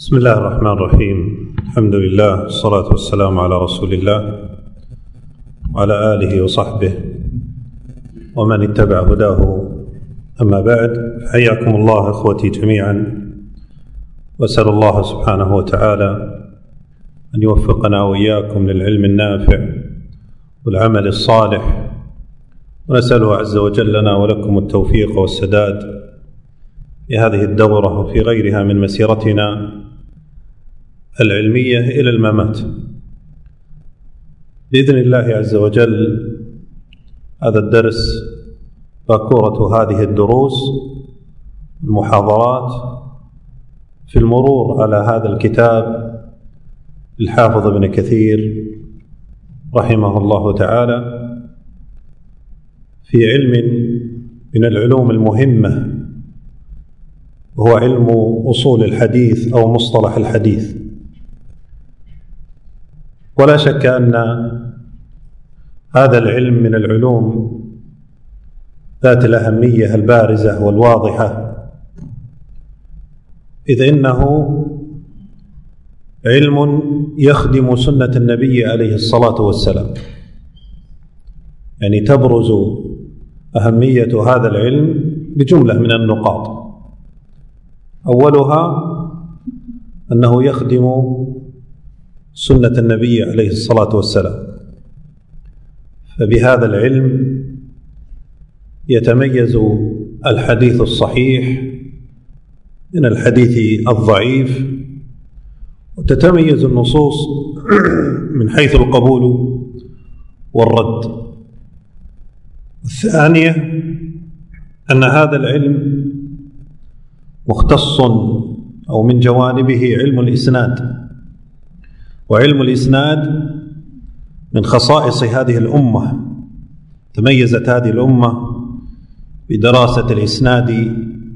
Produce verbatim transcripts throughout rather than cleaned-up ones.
بسم الله الرحمن الرحيم. الحمد لله والصلاة والسلام على رسول الله وعلى آله وصحبه ومن اتبع هداه. أما بعد، حياكم الله إخوتي جميعا، وأسأل الله سبحانه وتعالى أن يوفقنا وإياكم للعلم النافع والعمل الصالح، ونسأله عز وجل لنا ولكم التوفيق والسداد في هذه الدورة وفي غيرها من مسيرتنا العلمية إلى الممات بإذن الله عز وجل. هذا الدرس باكورة هذه الدروس المحاضرات في المرور على هذا الكتاب للحافظ ابن كثير رحمه الله تعالى في علم من العلوم المهمة، وهو علم أصول الحديث أو مصطلح الحديث. ولا شك أن هذا العلم من العلوم ذات الأهمية البارزة والواضحة، إذ إنه علم يخدم سنة النبي عليه الصلاة والسلام. يعني تبرز أهمية هذا العلم بجملة من النقاط. أولها أنه يخدم سنة النبي عليه الصلاة والسلام، فبهذا العلم يتميز الحديث الصحيح من الحديث الضعيف، وتتميز النصوص من حيث القبول والرد. الثانية أن هذا العلم مختص أو من جوانبه علم الإسناد، وعلم الإسناد من خصائص هذه الأمة. تميزت هذه الأمة بدراسة الإسناد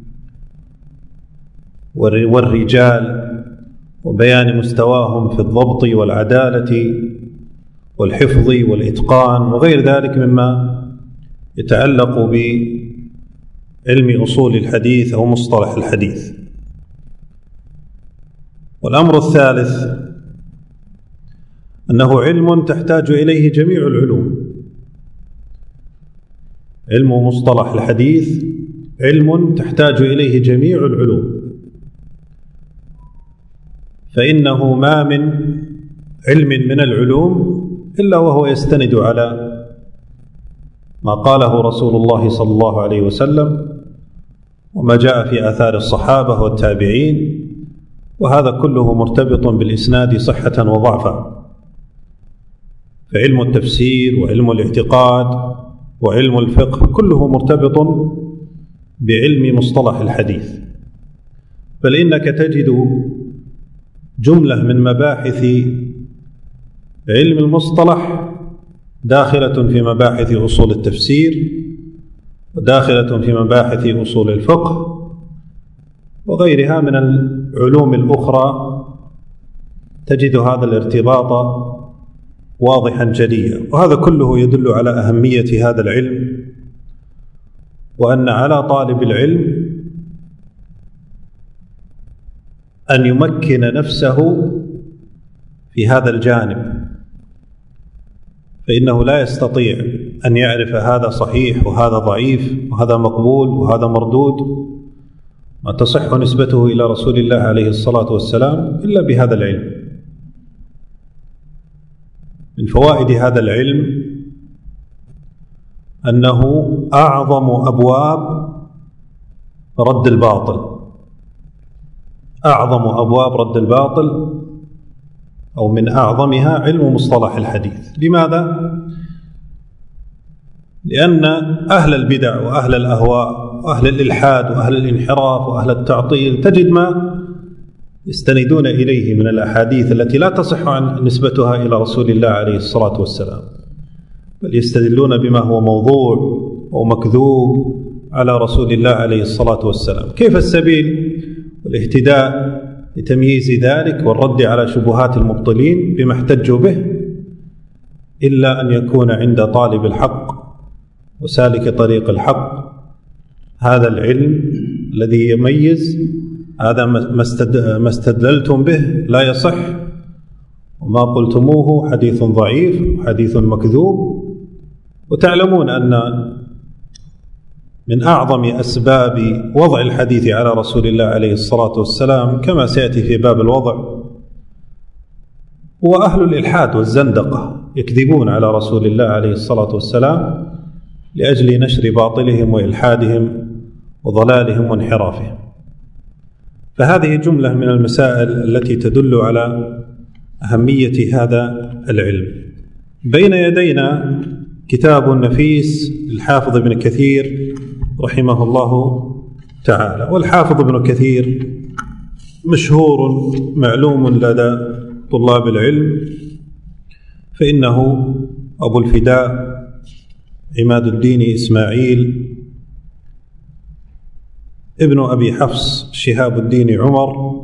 والرجال وبيان مستواهم في الضبط والعدالة والحفظ والإتقان وغير ذلك مما يتعلق بعلم أصول الحديث أو مصطلح الحديث. والأمر الثالث أنه علم تحتاج إليه جميع العلوم. علم مصطلح الحديث علم تحتاج إليه جميع العلوم، فإنه ما من علم من العلوم إلا وهو يستند على ما قاله رسول الله صلى الله عليه وسلم وما جاء في آثار الصحابة والتابعين، وهذا كله مرتبط بالإسناد صحة وضعفا. فعلم التفسير وعلم الاعتقاد وعلم الفقه كله مرتبط بعلم مصطلح الحديث. بل إنك تجد جملة من مباحث علم المصطلح داخلة في مباحث أصول التفسير، وداخلة في مباحث أصول الفقه وغيرها من العلوم الأخرى. تجد هذا الارتباط واضحا جليا، وهذا كله يدل على أهمية هذا العلم، وأن على طالب العلم أن يمكن نفسه في هذا الجانب، فإنه لا يستطيع أن يعرف هذا صحيح وهذا ضعيف وهذا مقبول وهذا مردود ما تصح نسبته إلى رسول الله عليه الصلاة والسلام إلا بهذا العلم. من فوائد هذا العلم أنه أعظم أبواب رد الباطل، أعظم أبواب رد الباطل أو من أعظمها علم مصطلح الحديث. لماذا؟ لأن أهل البدع وأهل الأهواء وأهل الإلحاد وأهل الانحراف وأهل التعطيل تجد ما يستندون إليه من الأحاديث التي لا تصح عن نسبتها إلى رسول الله عليه الصلاة والسلام، بل يستدلون بما هو موضوع ومكذوب على رسول الله عليه الصلاة والسلام. كيف السبيل والاهتداء لتمييز ذلك والرد على شبهات المبطلين بما احتجوا به إلا أن يكون عند طالب الحق وسالك طريق الحق هذا العلم الذي يميز هذا ما استدللتم به لا يصح، وما قلتموه حديث ضعيف حديث مكذوب. وتعلمون أن من أعظم أسباب وضع الحديث على رسول الله عليه الصلاة والسلام كما سيأتي في باب الوضع هو أهل الإلحاد والزندقة، يكذبون على رسول الله عليه الصلاة والسلام لأجل نشر باطلهم وإلحادهم وضلالهم وانحرافهم. فهذه جملة من المسائل التي تدل على أهمية هذا العلم. بين يدينا كتاب نفيس للحافظ ابن كثير رحمه الله تعالى. والحافظ ابن كثير مشهور معلوم لدى طلاب العلم، فإنه أبو الفداء عماد الدين إسماعيل ابن أبي حفص شهاب الدين عمر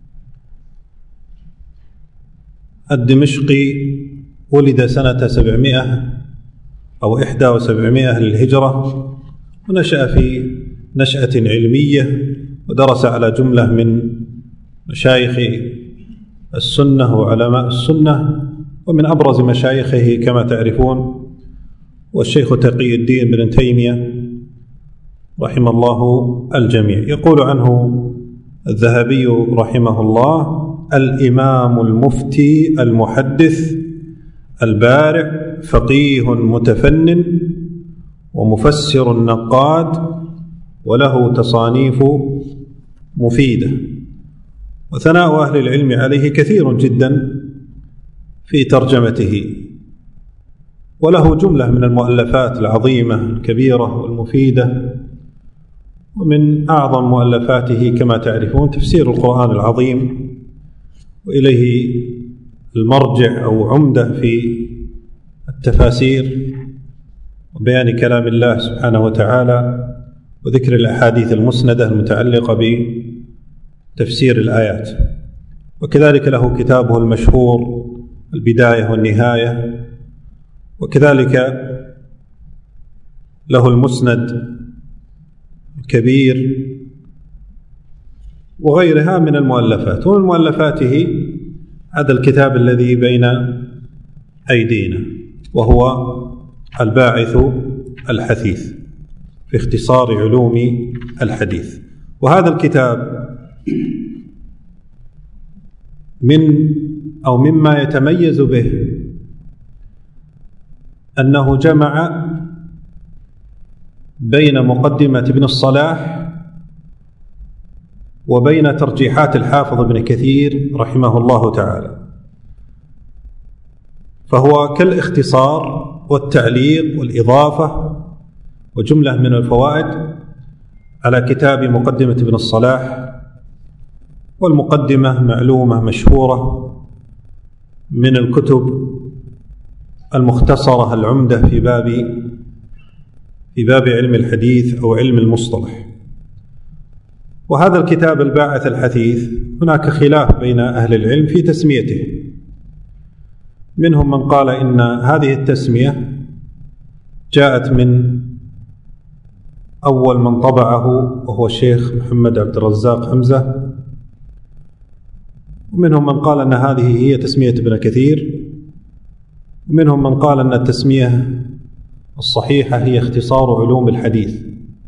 الدمشقي، ولد سنة سبعمائة أو إحدى وسبعمائة للهجرة، ونشأ في نشأة علمية، ودرس على جملة من مشايخ السنة وعلماء السنة. ومن أبرز مشايخه كما تعرفون والشيخ تقي الدين بن تيمية رحمه الله الجميع. يقول عنه الذهبي رحمه الله: الإمام المفتي المحدث البارع فقيه متفنن ومفسر نقاد، وله تصانيف مفيدة. وثناء أهل العلم عليه كثير جدا في ترجمته، وله جملة من المؤلفات العظيمة الكبيرة والمفيدة. ومن أعظم مؤلفاته كما تعرفون تفسير القرآن العظيم، وإليه المرجع أو عمدة في التفاسير وبيان كلام الله سبحانه وتعالى، وذكر الأحاديث المسندة المتعلقة بتفسير الآيات. وكذلك له كتابه المشهور البداية والنهاية، وكذلك له المسند الكبير وغيرها من المؤلفات. ومن مؤلفاته هذا الكتاب الذي بين أيدينا، وهو الباعث الحثيث في اختصار علوم الحديث. وهذا الكتاب من أو مما يتميز به أنه جمع بين مقدمة ابن الصلاح وبين ترجيحات الحافظ ابن كثير رحمه الله تعالى، فهو كالاختصار والتعليق والإضافة وجملة من الفوائد على كتاب مقدمة ابن الصلاح. والمقدمة معلومة مشهورة من الكتب المختصرة العمدة في باب في باب علم الحديث أو علم المصطلح. وهذا الكتاب الباعث الحثيث هناك خلاف بين أهل العلم في تسميته. منهم من قال إن هذه التسمية جاءت من أول من طبعه وهو الشيخ محمد عبد الرزاق حمزة، ومنهم من قال أن هذه هي تسمية ابن كثير، ومنهم من قال أن التسمية الصحيحة هي اختصار علوم الحديث.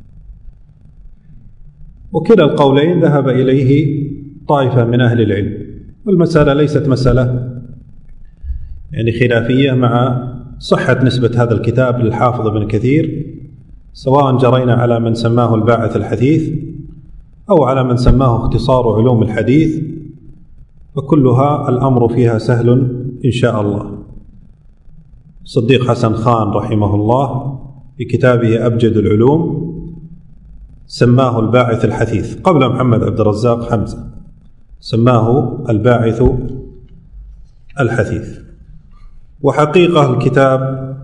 وكلا القولين ذهب إليه طائفة من أهل العلم، والمسألة ليست مسألة يعني خلافية مع صحة نسبة هذا الكتاب للحافظ ابن كثير، سواء جرينا على من سماه الباعث الحثيث أو على من سماه اختصار علوم الحديث، فكلها الأمر فيها سهل إن شاء الله. صديق حسن خان رحمه الله في كتابه أبجد العلوم سماه الباعث الحثيث، قبل محمد عبد الرزاق حمزة سماه الباعث الحثيث. وحقيقة الكتاب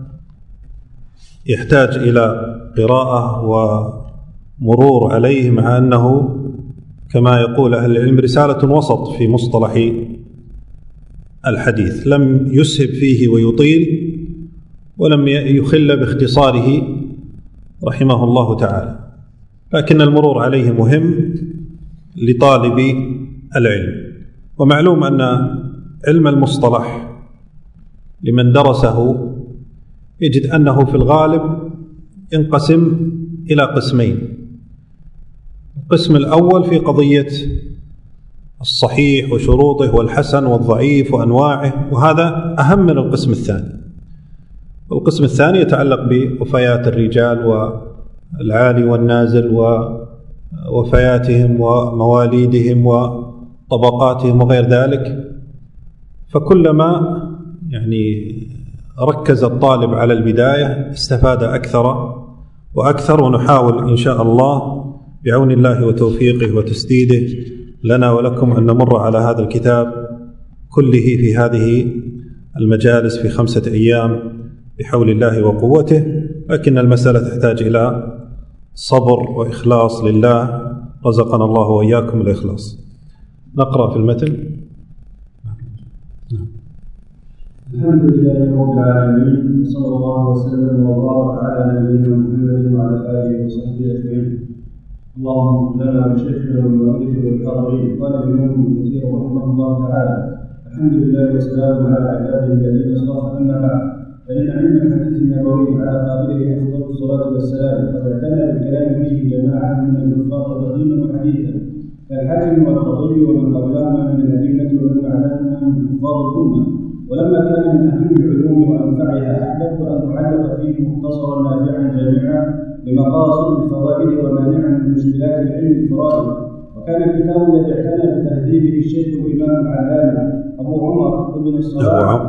يحتاج إلى قراءة ومرور عليه، مع أنه كما يقول أهل العلم رسالة وسط في مصطلح الحديث، لم يسهب فيه ويطيل ولم يخل باختصاره رحمه الله تعالى، لكن المرور عليه مهم لطالب العلم. ومعلوم أن علم المصطلح لمن درسه يجد أنه في الغالب ينقسم إلى قسمين. القسم الأول في قضية الصحيح وشروطه والحسن والضعيف وأنواعه، وهذا أهم من القسم الثاني. والقسم الثاني يتعلق بوفيات الرجال والعالي والنازل ووفياتهم ومواليدهم وطبقاتهم وغير ذلك. فكلما يعني ركز الطالب على البداية استفاد أكثر وأكثر، ونحاول إن شاء الله بعون الله وتوفيقه وتسديده لنا ولكم أن نمر على هذا الكتاب كله في هذه المجالس في خمسة أيام بحول الله وقوته. لكن المسألة تحتاج إلى صبر وإخلاص لله، رزقنا الله وإياكم الإخلاص. نقرأ في المتن. الحمد لله رب العالمين، وصلى الله وسلم وبارك على نبينا محمد وعلى آله وصحبه أجمعين. اللهم اغفر لنا وشيخنا والمؤلف والحاضرين. قال الإمام ابن كثير رحمه الله تعالى: الحمد لله والسلام على عباده الذين اصطفى. أما بعد، فإن علم الحديث النبوي على قائله أفضل الصلاة والسلام قد اعتنى بالكلام فيه جماعة من النفاق قديما وحديثا كالحاكم والخطيب ومن قبلهما من الأئمة ومن بعدهما من حفاظ الأمة. ولما كان من أهم العلوم وأنفعها أحببت أن أعلق فيه مختصرا نافعا جامعا لمقاصد الفوائد ومانعا من مشكلات العلم الفرائض. وكان الكتاب الذي اعتنى بتهذيبه الشيخ الإمام العلامة أبو عمر بن الصلاح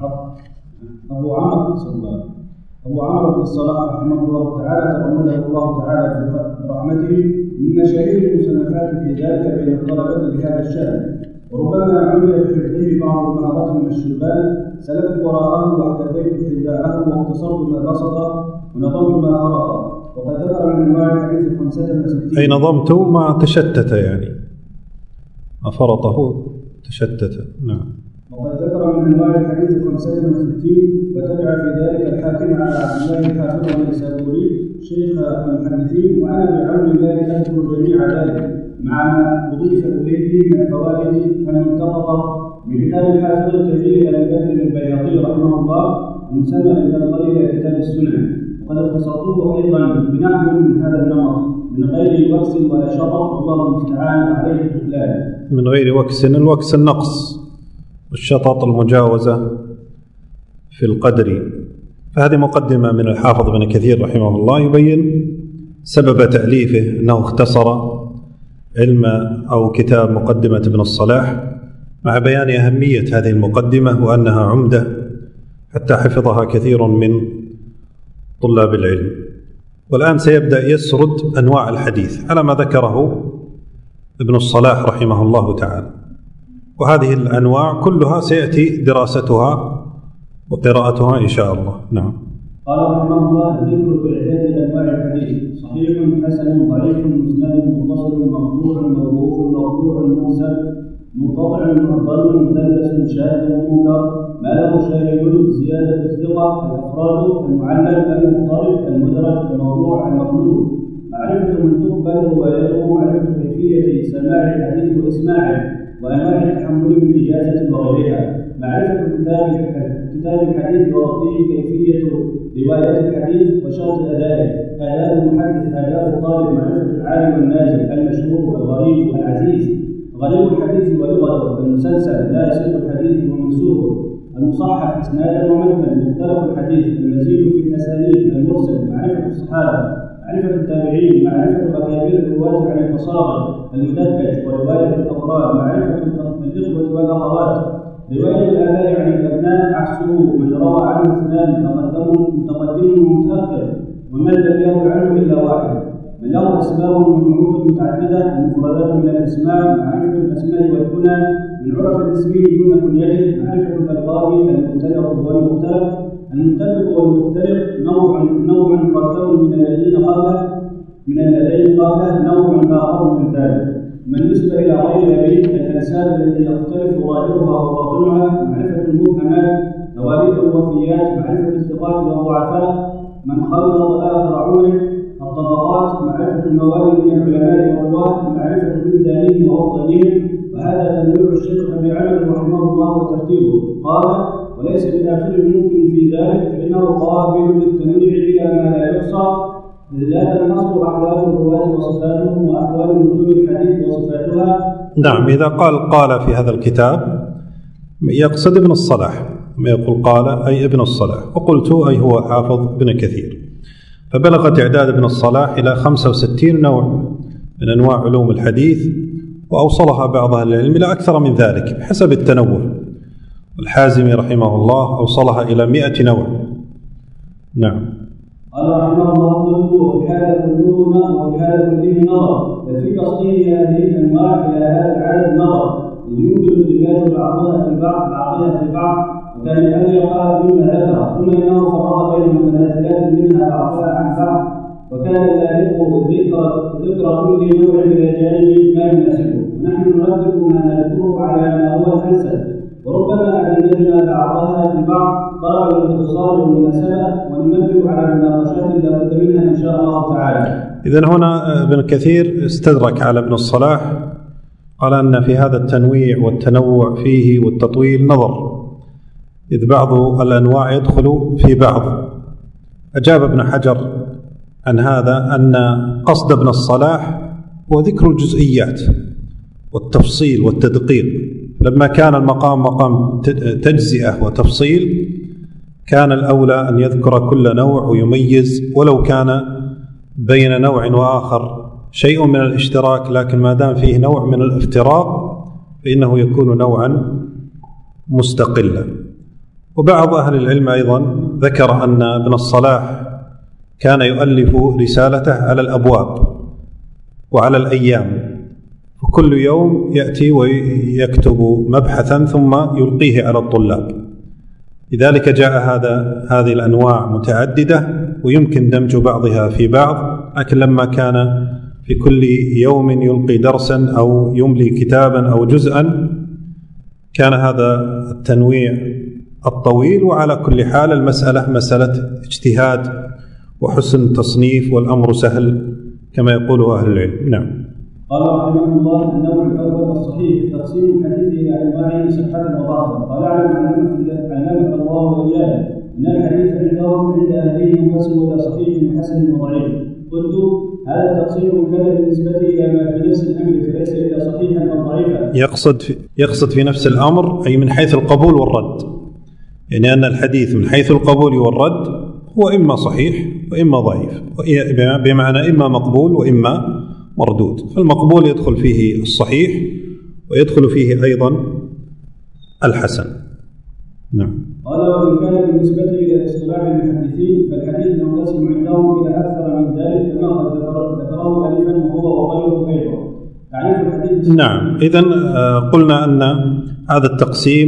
أبو عمر أبو عمر بن الصلاح رحمه الله تعالى تغمده الله تعالى برحمته من مشاهير المصنفات في ذلك بين الطلبة لهذا الشأن. وربما عمل بحفظه بعض المهارات من الشبان سلكت وراءه واحتفيت حذاءه واختصرت ما بسط ونظمت ما فرط. وقد ذكر من انواع الحديث خمسة وستين. أي نظمت ما تشتت، يعني ما فرطه تشتت. نعم. وقد ذكر من انواع الحديث خمسة وستين وتبع في ذلك الحاكم على عبد الله الحافظ النيسابوري شيخ المحدثين. وانا بعون الله اذكر جميع ذلك مع ما أضيف إليه من الفوائد المنتقطة من كتاب الحافظ الكبير أبي بكر البيهقي رحمه الله المسمى بالمدخل إلى كتاب السنن. وقد اختصرته أيضا بنحو من هذا النمط من غير وكس ولا شطط، والله المستعان عليه الإطلال. من غير وكس، الوكس النقص، والشطط المجاوزة في القدر. فهذه مقدمة من الحافظ ابن كثير رحمه الله يبين سبب تأليفه، أنه اختصر علم أو كتاب مقدمة ابن الصلاح مع بيان أهمية هذه المقدمة وأنها عمدة حتى حفظها كثير من طلاب العلم. والآن سيبدأ يسرد أنواع الحديث على ما ذكره ابن الصلاح رحمه الله تعالى، وهذه الأنواع كلها سيأتي دراستها وقراءتها إن شاء الله. نعم. قال رحمه الله: ذكر إعداد أنواع الحديث: صحيح، حسن، ضعيف، مسند، متصل، مقطوع، موقوف، مقطوع، مرسل، منقطع، معضل، مدلس، شاذ، منكر، ما له شاهد، زيادة الثقة، الأفراد، المعلل، المضطرب، المدرج، الموضوع، المقلوب. معرفة من تقبل روايته، معرفة كيفية سماع الحديث وإسماعه، وأنواع التحمل من إجازة وغيرها. معرفة كتاب كتاب الحديث وربطه، كيفية رواية الحديث وشرط أدائه. آداب المحدث، آداب الطالب، معرفة العالم والنازل، المشهور والغريب والعزيز، غريب الحديث ولغته، المسلسل، لا يصح الحديث ومنسوخه، المصحح إسنادا ومتنا، مختلف الحديث، المزيد في الأسانيد، المرسل، معرفة الصحابة، معرفة التابعين، معرفة أكابر الرواة عن المصادر، المدبج ورواية الأفراد، معرفة الإخوة والأخوات، رواية الآباء عن الأبناء عكسه، من روى عنه اثنان متقدم ومتأخر، ومن لم يروي عنه إلا واحد، من له أسماء ونعوت متعددة، المفردات من الأسماء، معرفة الأسماء والكنى، من عرف الاسم دون كنيته، معرفة الألقاب، المختلف والمختلف، المتفق والمفترق، نوع نوع مركب من الذين قبله من الذين قبله، نوع آخر من ذلك. من نسبة إلى غير أبيه، الأنساب التي يختلف ظاهرها وباطنها، معرفة المبهمات، مواريث الوفيات، معرفة الثقات والضعفاء، من خلط آخر عونه، الطبقات، معرفة الموالي من العلماء والرواه، معرفة بلدانهم وأوطانهم، وهذا تنويع الشيخ أبي عمرو رحمه الله وترتيبه. قال: وليس بداخل الممكن في ذلك، فإنه قابل للتنويع إلى ما لا يحصى، إذ لا تنحصر أحوال الرواة وصفاتهم وأحوال متون الحديث وصفاتها. نعم، إذا قال قال في هذا الكتاب يقصد ابن الصلاح، ما يقول قال أي ابن الصلاح، وقلت أي هو حافظ ابن كثير. فبلغ تعداد ابن الصلاح إلى خمسة وستين نوع من أنواع علوم الحديث، وأوصلها بعض أهل العلم إلى أكثر من ذلك بحسب التنوع. الحازمي رحمه الله أوصلها إلى مئة نوع. نعم. قال رحمه الله: قلت وفي هذا كلهما وفي هذا كله نظر، ففي تصحيح هذه الأنواع إلى هذا العدد نظر، إذ يمكن اندماج بعضها في بعض بعضها في بعض، وكان الذي قال مما ذكر، ثم إنه فرق بين متنازلات منها بعضها عن بعض، وكان لا يلقوا ذكر ذكر كل نوع إلى جانب ما يناسبه، ونحن نرتب ما نذكره على ما هو الأنسب، وربما أدمجنا بعضها في بعض طلبا للاتصال والمناسبة، وننبه على مناقشات لا بد منها إن شاء الله تعالى. إذن هنا ابن كثير استدرك على ابن الصلاح، قال أن في هذا التنويع والتنوع فيه والتطويل نظر، إذ بعض الأنواع يدخل في بعض. أجاب ابن حجر عن هذا أن قصد ابن الصلاح هو ذكر الجزئيات والتفصيل والتدقيق. لما كان المقام مقام تجزئة وتفصيل، كان الأولى أن يذكر كل نوع ويميز، ولو كان بين نوع وآخر شيء من الاشتراك، لكن ما دام فيه نوع من الافتراق فإنه يكون نوعا مستقلا. وبعض أهل العلم أيضا ذكر أن ابن الصلاح كان يؤلف رسالته على الأبواب وعلى الأيام، وكل يوم يأتي ويكتب مبحثا ثم يلقيه على الطلاب. لذلك جاء هذا هذه الأنواع متعددة ويمكن دمج بعضها في بعض، لكن لما كان في كل يوم يلقي درسا أو يملي كتابا أو جزءا كان هذا التنويع الطويل. وعلى كل حال المسألة مسألة اجتهاد وحسن تصنيف، والأمر سهل كما يقول أهل العلم. نعم. قال رحمه الله: النوع الأول الصحيح، تقسيم الحديث إلى أنواع صحة وضعف. قال: علمك الله وإياه إن الحديث عندهم عند أهله ينقسم إلى صحيح وحسن وضعيف. قلت: هذا التقسيم كان بالنسبة إلى ما في نفس الأمر، فليس إلا صحيحا أو ضعيفا. يقصد في يقصد في نفس الأمر أي من حيث القبول والرد، يعني أن الحديث من حيث القبول والرد هو إما صحيح وإما ضعيف، بمعنى إما مقبول وإما مردود. فالمقبول يدخل فيه الصحيح ويدخل فيه أيضا الحسن. نعم. قال: وإن كان بالنسبة إلى اصطلاح المحدثين فالحديث ينقسم عندهم إلى أكثر من ذلك كما قد ذكره ألفا وهو وغيره أيضا. تعريف الحديث. نعم. إذن قلنا أن هذا التقسيم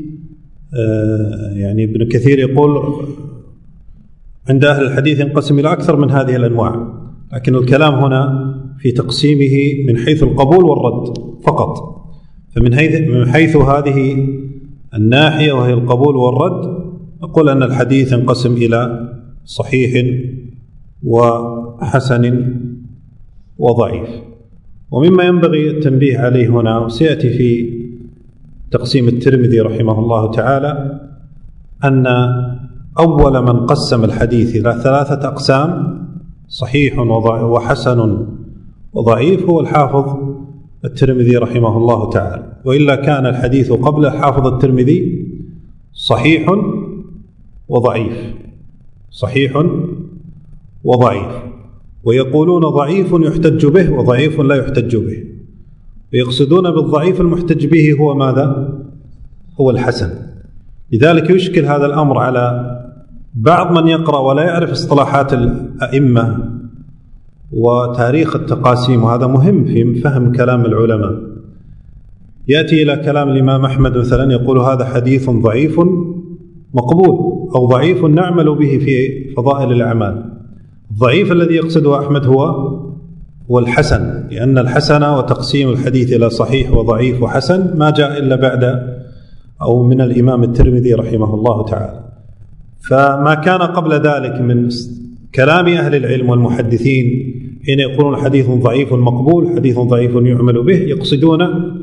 يعني ابن كثير يقول عند أهل الحديث ينقسم إلى أكثر من هذه الأنواع، لكن الكلام هنا في تقسيمه من حيث القبول والرد فقط. فمن حيث من حيث هذه الناحية وهي القبول والرد نقول أن الحديث ينقسم إلى صحيح وحسن وضعيف. ومما ينبغي التنبيه عليه هنا وسيأتي في تقسيم الترمذي رحمه الله تعالى أن أول من قسم الحديث إلى ثلاثة أقسام صحيح وحسن وضعيف هو الحافظ الترمذي رحمه الله تعالى، وإلا كان الحديث قبل حافظ الترمذي صحيح وضعيف صحيح وضعيف، ويقولون ضعيف يحتج به وضعيف لا يحتج به، ويقصدون بالضعيف المحتج به هو ماذا؟ هو الحسن. لذلك يشكل هذا الأمر على بعض من يقرأ ولا يعرف اصطلاحات الأئمة وتاريخ التقاسيم، وهذا مهم في فهم كلام العلماء. يأتي إلى كلام الإمام أحمد مثلا يقول هذا حديث ضعيف مقبول، أو ضعيف نعمل به في فضائل الأعمال. الضعيف الذي يقصده أحمد هو هو الحسن، لأن الحسن وتقسيم الحديث إلى صحيح وضعيف وحسن ما جاء إلا بعد أو من الإمام الترمذي رحمه الله تعالى. فما كان قبل ذلك من كلام أهل العلم والمحدثين حين يقولون حديث ضعيف مقبول، حديث ضعيف يعمل به، يقصدون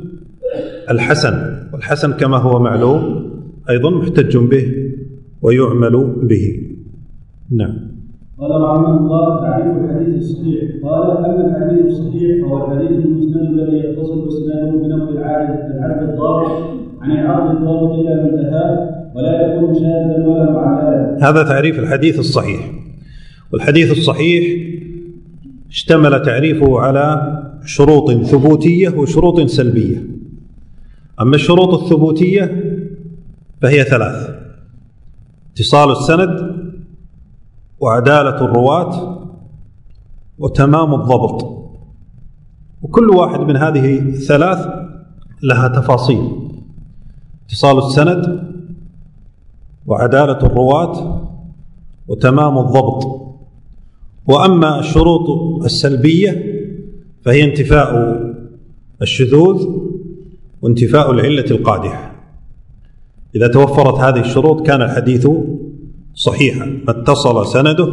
الحسن، والحسن كما هو معلوم أيضا محتج به ويعمل به. نعم. قال رحمه الله: تعريف الحديث الصحيح. قال: أما الحديث الصحيح فهو الحديث المسند الذي يتصل إسناده بنقل العبد الضابط عن العبد الضابط إلى منتهاه ولا يكون شاذا ولا معللا. هذا تعريف الحديث الصحيح. والحديث الصحيح اشتمل تعريفه على شروط ثبوتية وشروط سلبية. أما الشروط الثبوتية فهي ثلاث: اتصال السند، وعدالة الرواة، وتمام الضبط. وكل واحد من هذه الثلاث لها تفاصيل: اتصال السند، وعدالة الرواة، وتمام الضبط. وأما الشروط السلبية فهي انتفاء الشذوذ وانتفاء العلة القادحة. إذا توفرت هذه الشروط كان الحديث صحيحا: ما اتصل سنده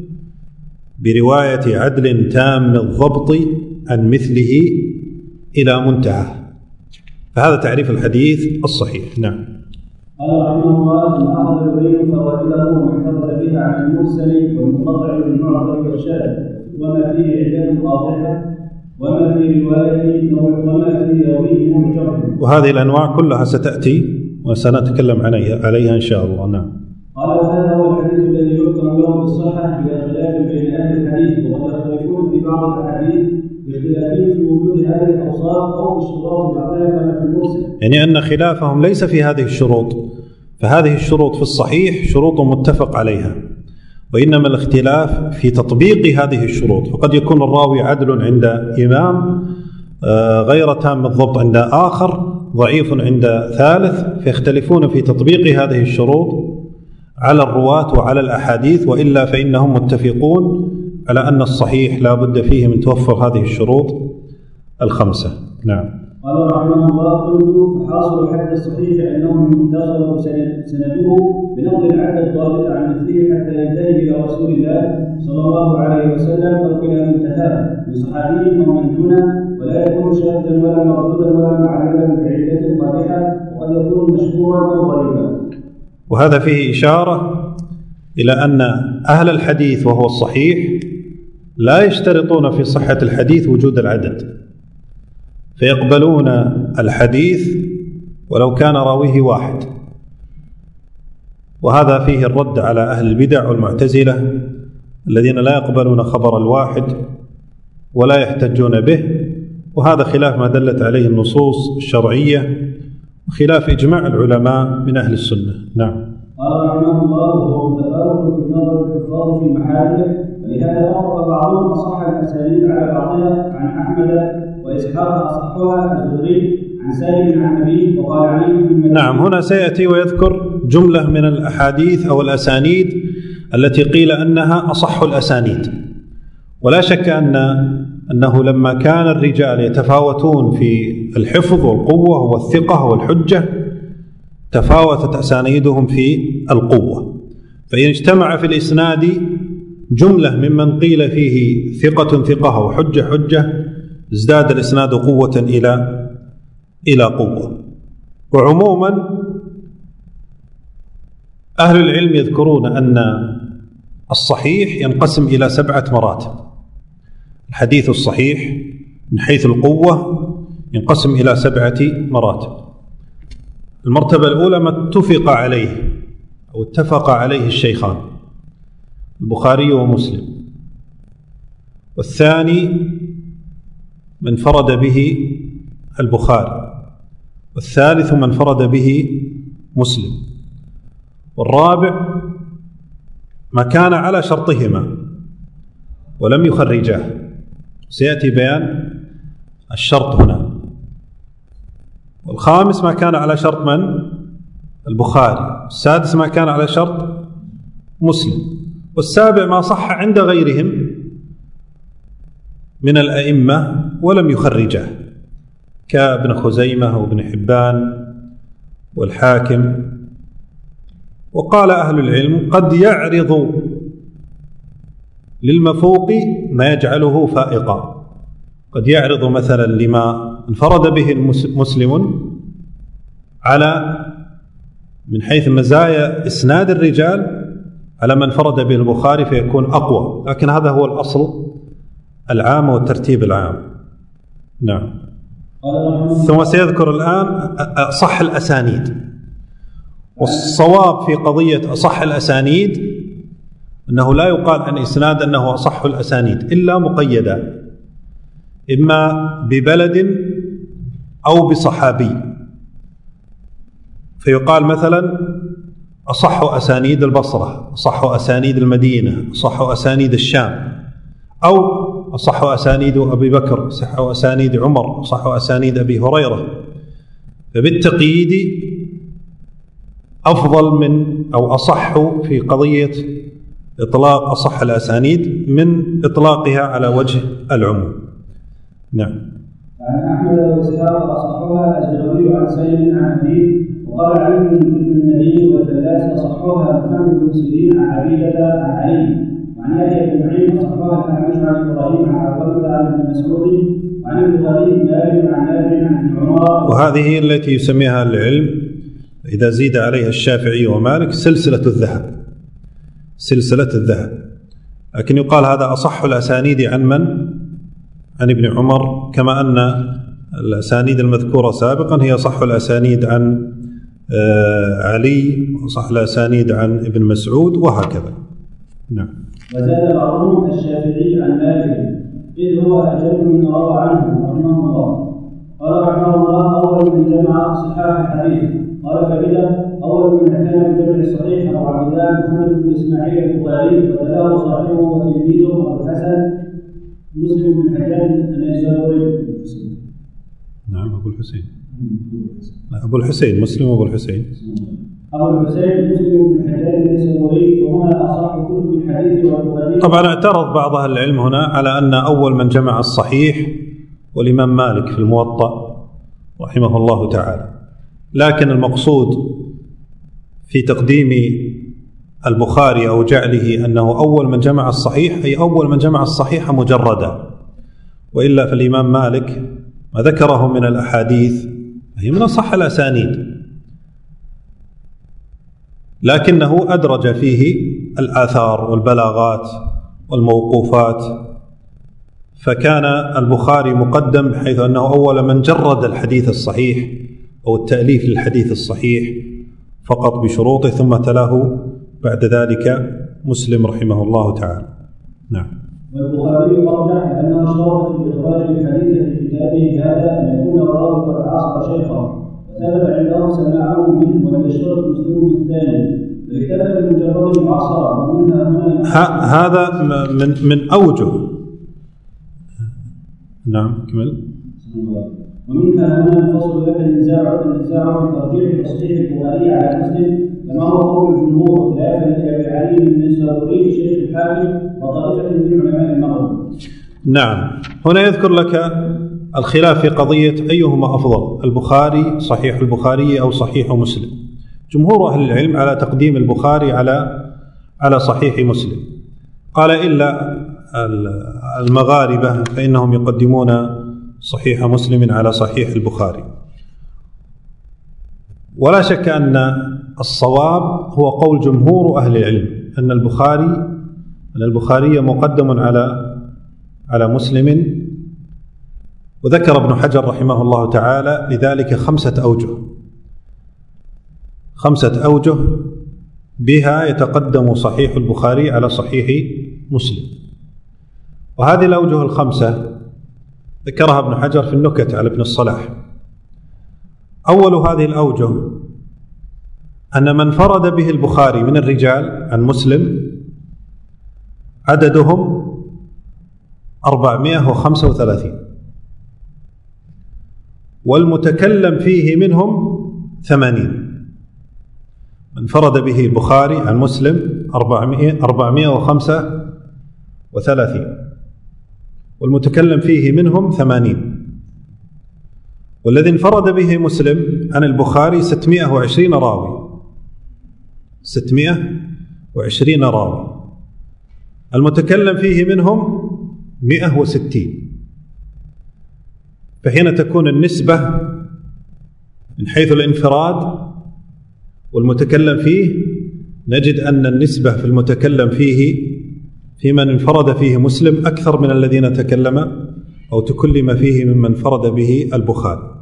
برواية عدل تام الضبط عن مثله إلى منتهى. فهذا تعريف الحديث الصحيح. نعم. قال رحمه الله: ثم أخذ يبين فوائده واحتفظ بها عن المرسل والمنقطع بالمعضل والشاذ وما فيه علة واضحة وما في رواية وما في يرويه مجرد. وهذه الأنواع كلها ستأتي وسنتكلم عليها عليها إن شاء الله. نعم. قال: وهذا هو الحديث الذي يحكم له بالصحة بلا خلاف بين أهل الحديث، وقد يختلفون في بعض الأحاديث باختلافهم في وجود هذه الأوصاف أو في الشروط بعضها كما في المرسل. يعني أن خلافهم ليس في هذه الشروط، فهذه الشروط في الصحيح شروط متفق عليها، وإنما الاختلاف في تطبيق هذه الشروط. فقد يكون الراوي عدل عند إمام، غير تام الضبط عند آخر، ضعيف عند ثالث، فيختلفون في تطبيق هذه الشروط على الرواة وعلى الأحاديث. وإلا فإنهم متفقون على أن الصحيح لا بد فيه من توفر هذه الشروط الخمسة. نعم. قال رحمه الله: قلت: فحاصل الحديث الصحيح أنهم اتصلوا سنده بنقل العدل الضابط عن مثله حتى ينتهي إلى رسول الله صلى الله عليه وسلم أو إلى منتهاه من صحابي أو من دونه، ولا يكون شاذا ولا مردودا ولا معللا بعلة قادحة، وقد يكون مشهورا أو غريبا. وهذا فيه إشارة إلى أن أهل الحديث وهو الصحيح لا يشترطون في صحة الحديث وجود العدد، فيقبلون الحديث ولو كان راويه واحد. وهذا فيه الرد على أهل البدع والمعتزلة الذين لا يقبلون خبر الواحد ولا يحتجون به، وهذا خلاف ما دلت عليه النصوص الشرعية وخلاف إجماع العلماء من أهل السنة. نعم. قال رحمه الله: وهو متفاوت في نظر الحفاظ في محارمه، ولهذا أطلق بعضهم أصح الأسانيد على بعضها عن أحمد وإسحاق أصحها الزهري عن سالم عن أبيه وقال علي بن. نعم. هنا سيأتي ويذكر جملة من الأحاديث أو الأسانيد التي قيل أنها أصح الأسانيد. ولا شك أن أنه لما كان الرجال يتفاوتون في الحفظ والقوة والثقة والحجة تفاوتت أسانيدهم في القوة. فإن اجتمع في الإسناد جملة ممن قيل فيه ثقة ثقة وحجة حجة ازداد الإسناد قوة إلى إلى قوة. وعموما أهل العلم يذكرون أن الصحيح ينقسم إلى سبعة مراتب. الحديث الصحيح من حيث القوة ينقسم إلى سبعة مراتب. المرتبة الأولى ما اتفق عليه أو اتفق عليه الشيخان البخاري ومسلم. والثاني من فرد به البخاري. والثالث من فرد به مسلم. والرابع ما كان على شرطهما ولم يخرجاه، سيأتي بيان الشرط هنا. والخامس ما كان على شرط من؟ البخاري. السادس ما كان على شرط مسلم. والسابع ما صح عند غيرهم من الأئمة ولم يخرجاه كابن خزيمة وابن حبان والحاكم. وقال أهل العلم قد يعرض للمفوق ما يجعله فائقا. قد يعرض مثلا لما انفرد به مسلم على من حيث مزايا إسناد الرجال على من انفرد به البخاري فيكون أقوى، لكن هذا هو الأصل العام والترتيب العام. نعم. ثم سيذكر الآن أصح الأسانيد، والصواب في قضية أصح الأسانيد أنه لا يقال عن إسناد أنه أصح الأسانيد إلا مقيدا، إما ببلد أو بصحابي، فيقال مثلا أصح أسانيد البصرة، أصح أسانيد المدينة، أصح أسانيد الشام، أو أصح أسانيد أبي بكر، أصح أسانيد عمر، أصح أسانيد أبي هريرة. فبالتقييد أفضل من أو أصح في قضية إطلاق أصح الأسانيد من إطلاقها على وجه العموم. نعم. عن أحمد وإسحاق أصحها الزهري عن سالم عن أبيه، وقال علي بن المديني والثلاثة أصحها محمد بن سيرين عن عبيدة عن علي، وعن يحيى بن معين أصحها الأعمش عن إبراهيم عن عقبة عن ابن مسعود، وعن البخاري بن مالك عن نافع عن ابن عمر. وهذه التي يسميها العلم إذا زيد عليها الشافعي ومالك سلسلة الذهب، سلسلة الذهب. لكن يقال هذا أصح الأسانيد عن من؟ عن ابن عمر، كما أن الأسانيد المذكورة سابقا هي صح الأسانيد عن علي، وصح الأسانيد عن ابن مسعود، وهكذا. نعم. وزاد بعضهم الشافعي عن مالك إذ هو أجل من روى عنه رحمه الله. قال رحمه الله: أول من جمع صحاح الحديث. قال فإذا أول من اعتنى بجمع الصحيح أبو عبد الله محمد بن إسماعيل البخاري، وتلاه صاحبه وتلميذه أبو الحسن مسلم بن الحجاج النيسابوري. نعم أبو الحسين. أبو الحسين مسلم أبو الحسين. أبو الحسين مسلم بن الحجاج النيسابوري، وهما أصح كتب الحديث والبخاري. طبعا اعترض بعض أهل العلم هنا على أن أول من جمع الصحيح والإمام مالك في الموطأ رحمه الله تعالى، لكن المقصود في تقديم البخاري أو جعله أنه أول من جمع الصحيح أي أول من جمع الصحيح مجردا، وإلا فالإمام مالك ما ذكره من الأحاديث هي من أصح الأسانيد، لكنه أدرج فيه الآثار والبلاغات والموقوفات، فكان البخاري مقدم بحيث أنه أول من جرد الحديث الصحيح أو التأليف للحديث الصحيح فقط بشروطه، ثم تلاه بعد ذلك مسلم رحمه الله تعالى. نعم. والبخاري مرجع لأنه اشترط في إخراج الحديث في كتابه هذا أن يكون الراوي قد عاصر شيخه وثبت عنده سماعه منه، ولم يشترط مسلم الثاني، فاكتفى بمجرد المعاصرة. ومنها هنا هذا من من أوجه. نعم كمل. ومنها هنا الفصل لك النزاع النزاع في ترجيح تصحيح البخاري على مسلم، كما هو قول الجمهور خلافا لأبي علي بن النيسابوري شيخ الحاكم وطائفة من علماء المغرب. نعم. هنا يذكر لك الخلاف في قضية أيهما أفضل، البخاري صحيح البخاري أو صحيح مسلم. جمهور أهل العلم على تقديم البخاري على على صحيح مسلم، قال إلا المغاربة فإنهم يقدمون صحيح مسلم على صحيح البخاري. ولا شك أن الصواب هو قول جمهور أهل العلم أن البخاري أن البخاري مقدم على على مسلم. وذكر ابن حجر رحمه الله تعالى لذلك خمسة أوجه خمسة أوجه بها يتقدم صحيح البخاري على صحيح مسلم. وهذه الأوجه الخمسة ذكرها ابن حجر في النكت على ابن الصلاح. أول هذه الأوجه أن من فرد به البخاري من الرجال عن مسلم عددهم أربعمائة وخمسة وثلاثين، والمتكلم فيه منهم ثمانين. من فرد به البخاري عن مسلم أربعمائة وخمسة وثلاثين، والمتكلم فيه منهم ثمانين. والذي انفرد به مسلم عن البخاري ستمائة وعشرين راوي ستمائة وعشرين راوي. المتكلم فيه منهم مئة وستين، فحين تكون النسبة من حيث الانفراد والمتكلم فيه نجد أن النسبة في المتكلم فيه في من انفرد فيه مسلم أكثر من الذين تكلم أو تكلم فيه ممن انفرد به البخاري.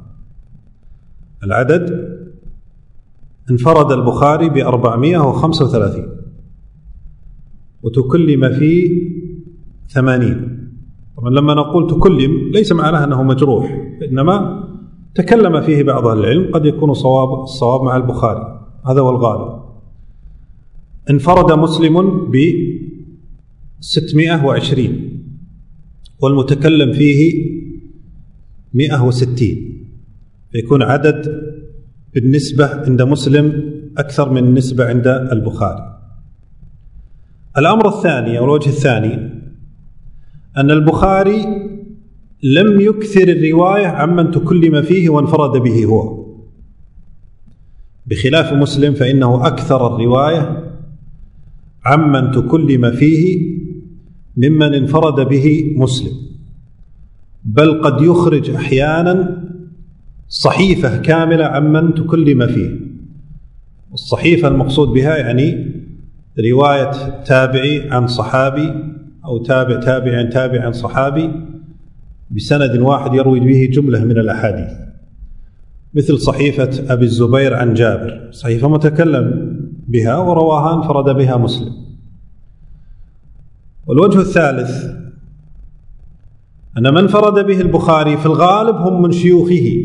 العدد انفرد البخاري بأربعمائة وخمسة وثلاثين وتكلم فيه ثمانين. طبعا لما نقول تكلم ليس معناه أنه مجروح، إنما تكلم فيه بعض أهل العلم، قد يكون صواب الصواب مع البخاري، هذا هو الغالب. انفرد مسلم ب ستمائة وعشرين والمتكلم فيه مئة وستين، فيكون عدد بالنسبة عند مسلم أكثر من النسبة عند البخاري. الأمر الثاني أو الوجه الثاني أن البخاري لم يكثر الرواية عمن تكلم فيه وانفرد به هو، بخلاف مسلم فإنه أكثر الرواية عمن تكلم فيه ممن انفرد به مسلم، بل قد يخرج أحيانا صحيفة كاملة عمن تكلم فيه. الصحيفة المقصود بها يعني رواية تابعي عن صحابي أو تابع تابع عن تابع عن صحابي بسند واحد يروي به جملة من الأحاديث، مثل صحيفة أبي الزبير عن جابر، صحيفة متكلم بها ورواها انفرد بها مسلم. والوجه الثالث أن من انفرد به البخاري في الغالب هم من شيوخه،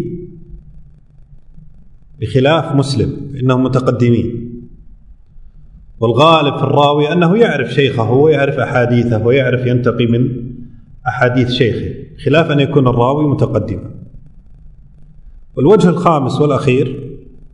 بخلاف مسلم فإنهم متقدمين، والغالب في الراوي أنه يعرف شيخه ويعرف أحاديثه ويعرف ينتقي من أحاديث شيخه، خلاف أن يكون الراوي متقدما. والوجه الخامس والأخير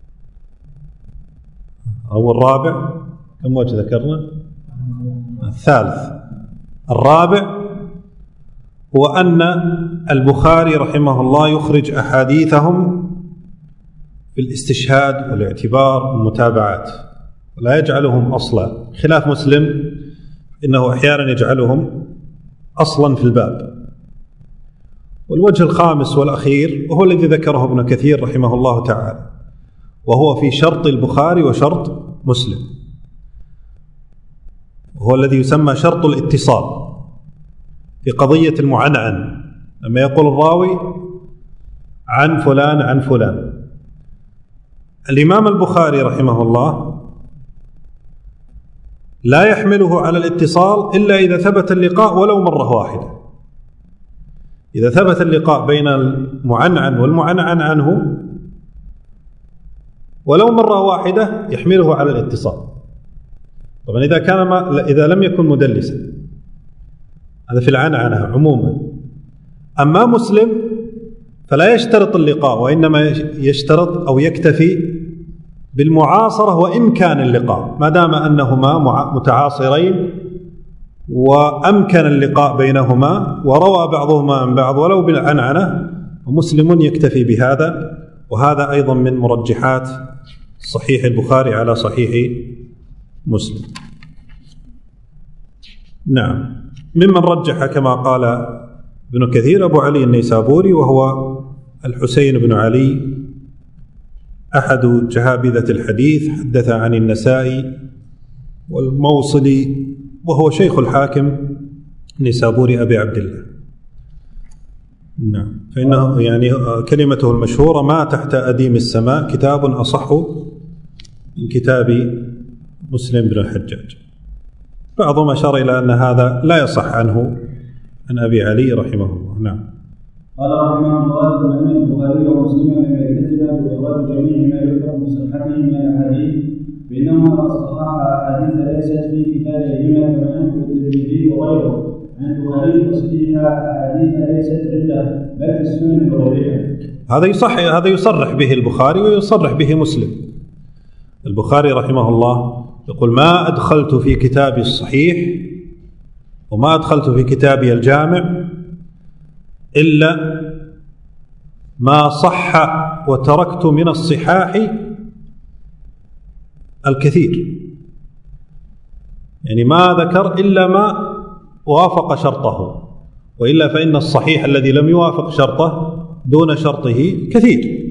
أو الرابع، كم وجه ذكرنا؟ الثالث. الرابع هو أن البخاري رحمه الله يخرج أحاديثهم بالاستشهاد والاعتبار والمتابعات ولا يجعلهم أصلا، خلاف مسلم إنه أحيانا يجعلهم أصلا في الباب. والوجه الخامس والأخير وهو الذي ذكره ابن كثير رحمه الله تعالى، وهو في شرط البخاري وشرط مسلم، وهو الذي يسمى شرط الاتصال في قضية المعنعن، لما يقول الراوي عن فلان عن فلان. الإمام البخاري رحمه الله لا يحمله على الاتصال إلا إذا ثبت اللقاء ولو مرة واحدة. إذا ثبت اللقاء بين المعنعن والمعنعن عنه ولو مرة واحدة يحمله على الاتصال. طبعا إذا كان ما إذا لم يكن مدلسا، هذا في العنعنة عموما. أما مسلم فلا يشترط اللقاء، وإنما يشترط أو يكتفي بالمعاصرة وإن كان اللقاء، ما دام أنهما متعاصرين وأمكن اللقاء بينهما وروى بعضهما عن بعض ولو بالعنعنة، ومسلم يكتفي بهذا. وهذا أيضا من مرجحات صحيح البخاري على صحيح مسلم. نعم، ممن رجح كما قال ابن كثير أبو علي النيسابوري، وهو الحسين بن علي أحد جهابذة الحديث، حدث عن النسائي والموصلي، وهو شيخ الحاكم النيسابوري أبي عبد الله. نعم، فإنه يعني كلمته المشهورة ما تحت أديم السماء كتاب أصح من كتاب مسلم بن الحجاج. بعضهم أشار إلى أن هذا لا يصح عنه عن أبي علي رحمه الله. نعم. قال رحمه الله أن البخاري ومسلم لم يكتفيا بإخراج جميع ما يذكر في صحته من الأحاديث، بينما قد صحح أحاديث ليست في كتابهما كما ينقل الترمذي وغيره عن البخاري تصحيح أحاديث ليست عنده بل في السنن وغيرها. هذا يصح هذا يصرح به البخاري ويصرح به مسلم. البخاري رحمه الله يقول: ما أدخلت في كتابي الصحيح وما أدخلت في كتابي الجامع إلا ما صح وتركت من الصحاح الكثير، يعني ما ذكر إلا ما وافق شرطه، وإلا فإن الصحيح الذي لم يوافق شرطه دون شرطه كثير.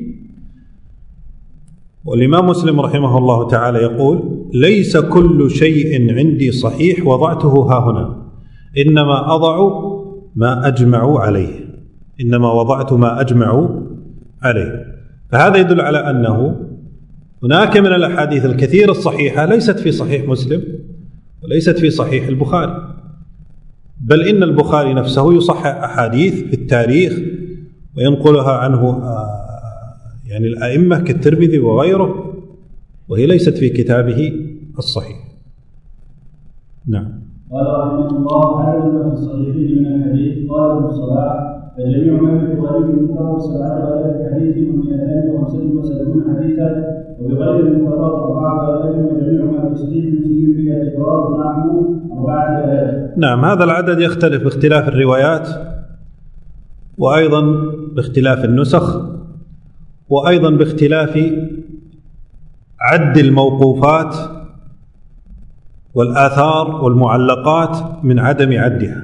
والإمام مسلم رحمه الله تعالى يقول: ليس كل شيء عندي صحيح وضعته ها هنا، إنما أضع ما أجمع عليه، إنما وضعت ما أجمع عليه. فهذا يدل على أنه هناك من الأحاديث الكثير الصحيحة ليست في صحيح مسلم وليست في صحيح البخاري، بل إن البخاري نفسه يصحح أحاديث في التاريخ وينقلها عنه يعني الأئمة كالترمذي وغيره، وهي ليست في كتابه الصحيح. نعم. قال رحمه الله: عدد ما في الصحيحين من الحديث قال ابن الصلاح: فجميع ما في البخاري المكرر سبعة آلاف حديث ومئتان وخمسة وسبعون حديثا، وبغير المكرر أربعة آلاف، وجميع ما في صحيح مسلم بلا تكرار نحو أربعة آلاف. نعم، هذا العدد يختلف باختلاف الروايات، وأيضا باختلاف النسخ، وأيضا باختلاف عد الموقوفات والآثار والمعلقات من عدم عدها،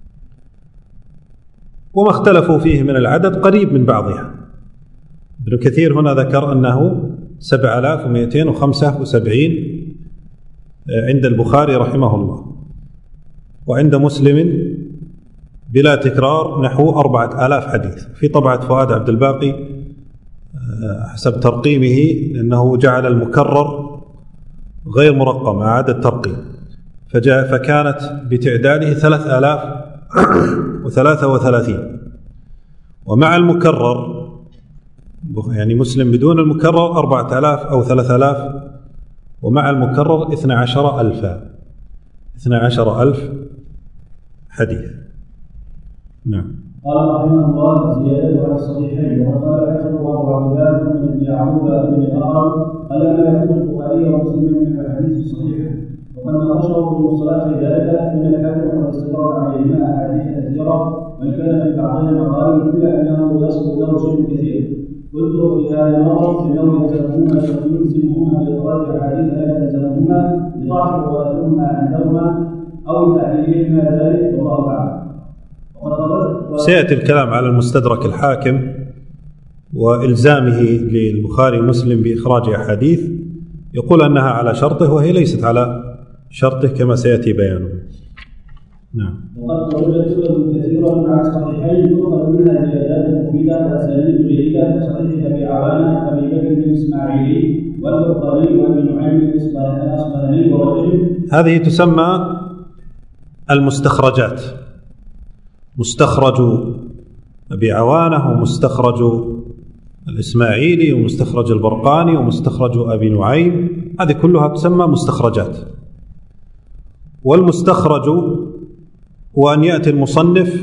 وما اختلفوا فيه من العدد قريب من بعضها. ابن كثير هنا ذكر أنه سبعة آلاف ومئتين وخمسة وسبعين عند البخاري رحمه الله، وعند مسلم بلا تكرار نحو أربعة آلاف حديث. في طبعة فؤاد عبد الباقي حسب ترقيمه لأنه جعل المكرر غير مرقم، أعاد الترقيم، فجاء فكانت بتعداده ثلاث آلاف وثلاثة وثلاثين، ومع المكرر يعني مسلم بدون المكرر أربعة آلاف أو ثلاثة آلاف، ومع المكرر اثنى عشر ألفا اثنى عشر ألف حديث. نعم. قال رحمه الله: زيادة على الصحيحين. وقال حسن وهو عبدان من يعقوب بن الأقرب قال: لا يكون البخاري ومسلم من الحديث الصحيح، وقد ناقشه ابن الصلاح في ذلك، ان الحاكم قد استقر عليهما احاديث كثيره، بل كان في بعضها مقال الا انه يصل له شيء كثير. قلت في هذا النظر انه يلزمهما يلزمهما باخراج احاديث لا تلزمهما لضعف رواتهما عندهما او لتحليلهما ذلك، والله اعلم. سيأتي الكلام على المستدرك الحاكم وإلزامه للبخاري ومسلم بإخراج أحاديث، يقول أنها على شرطه وهي ليست على شرطه كما سيأتي بيانه. نعم. وقد وجدت سبب كثيرة مع الصحيحين تؤخذ منها زيادات مفيدة وأساليب جيدة كصحيح أبي عوانة أبي بكر بن إسماعيلي والبخاري وأبي نعيم الأصبهاني وغيرهم. هذه تسمى المستخرجات، مستخرج أبي عوانة ومستخرج الإسماعيلي ومستخرج البرقاني ومستخرج أبي نعيم، هذه كلها تسمى مستخرجات. والمستخرج هو أن يأتي المصنف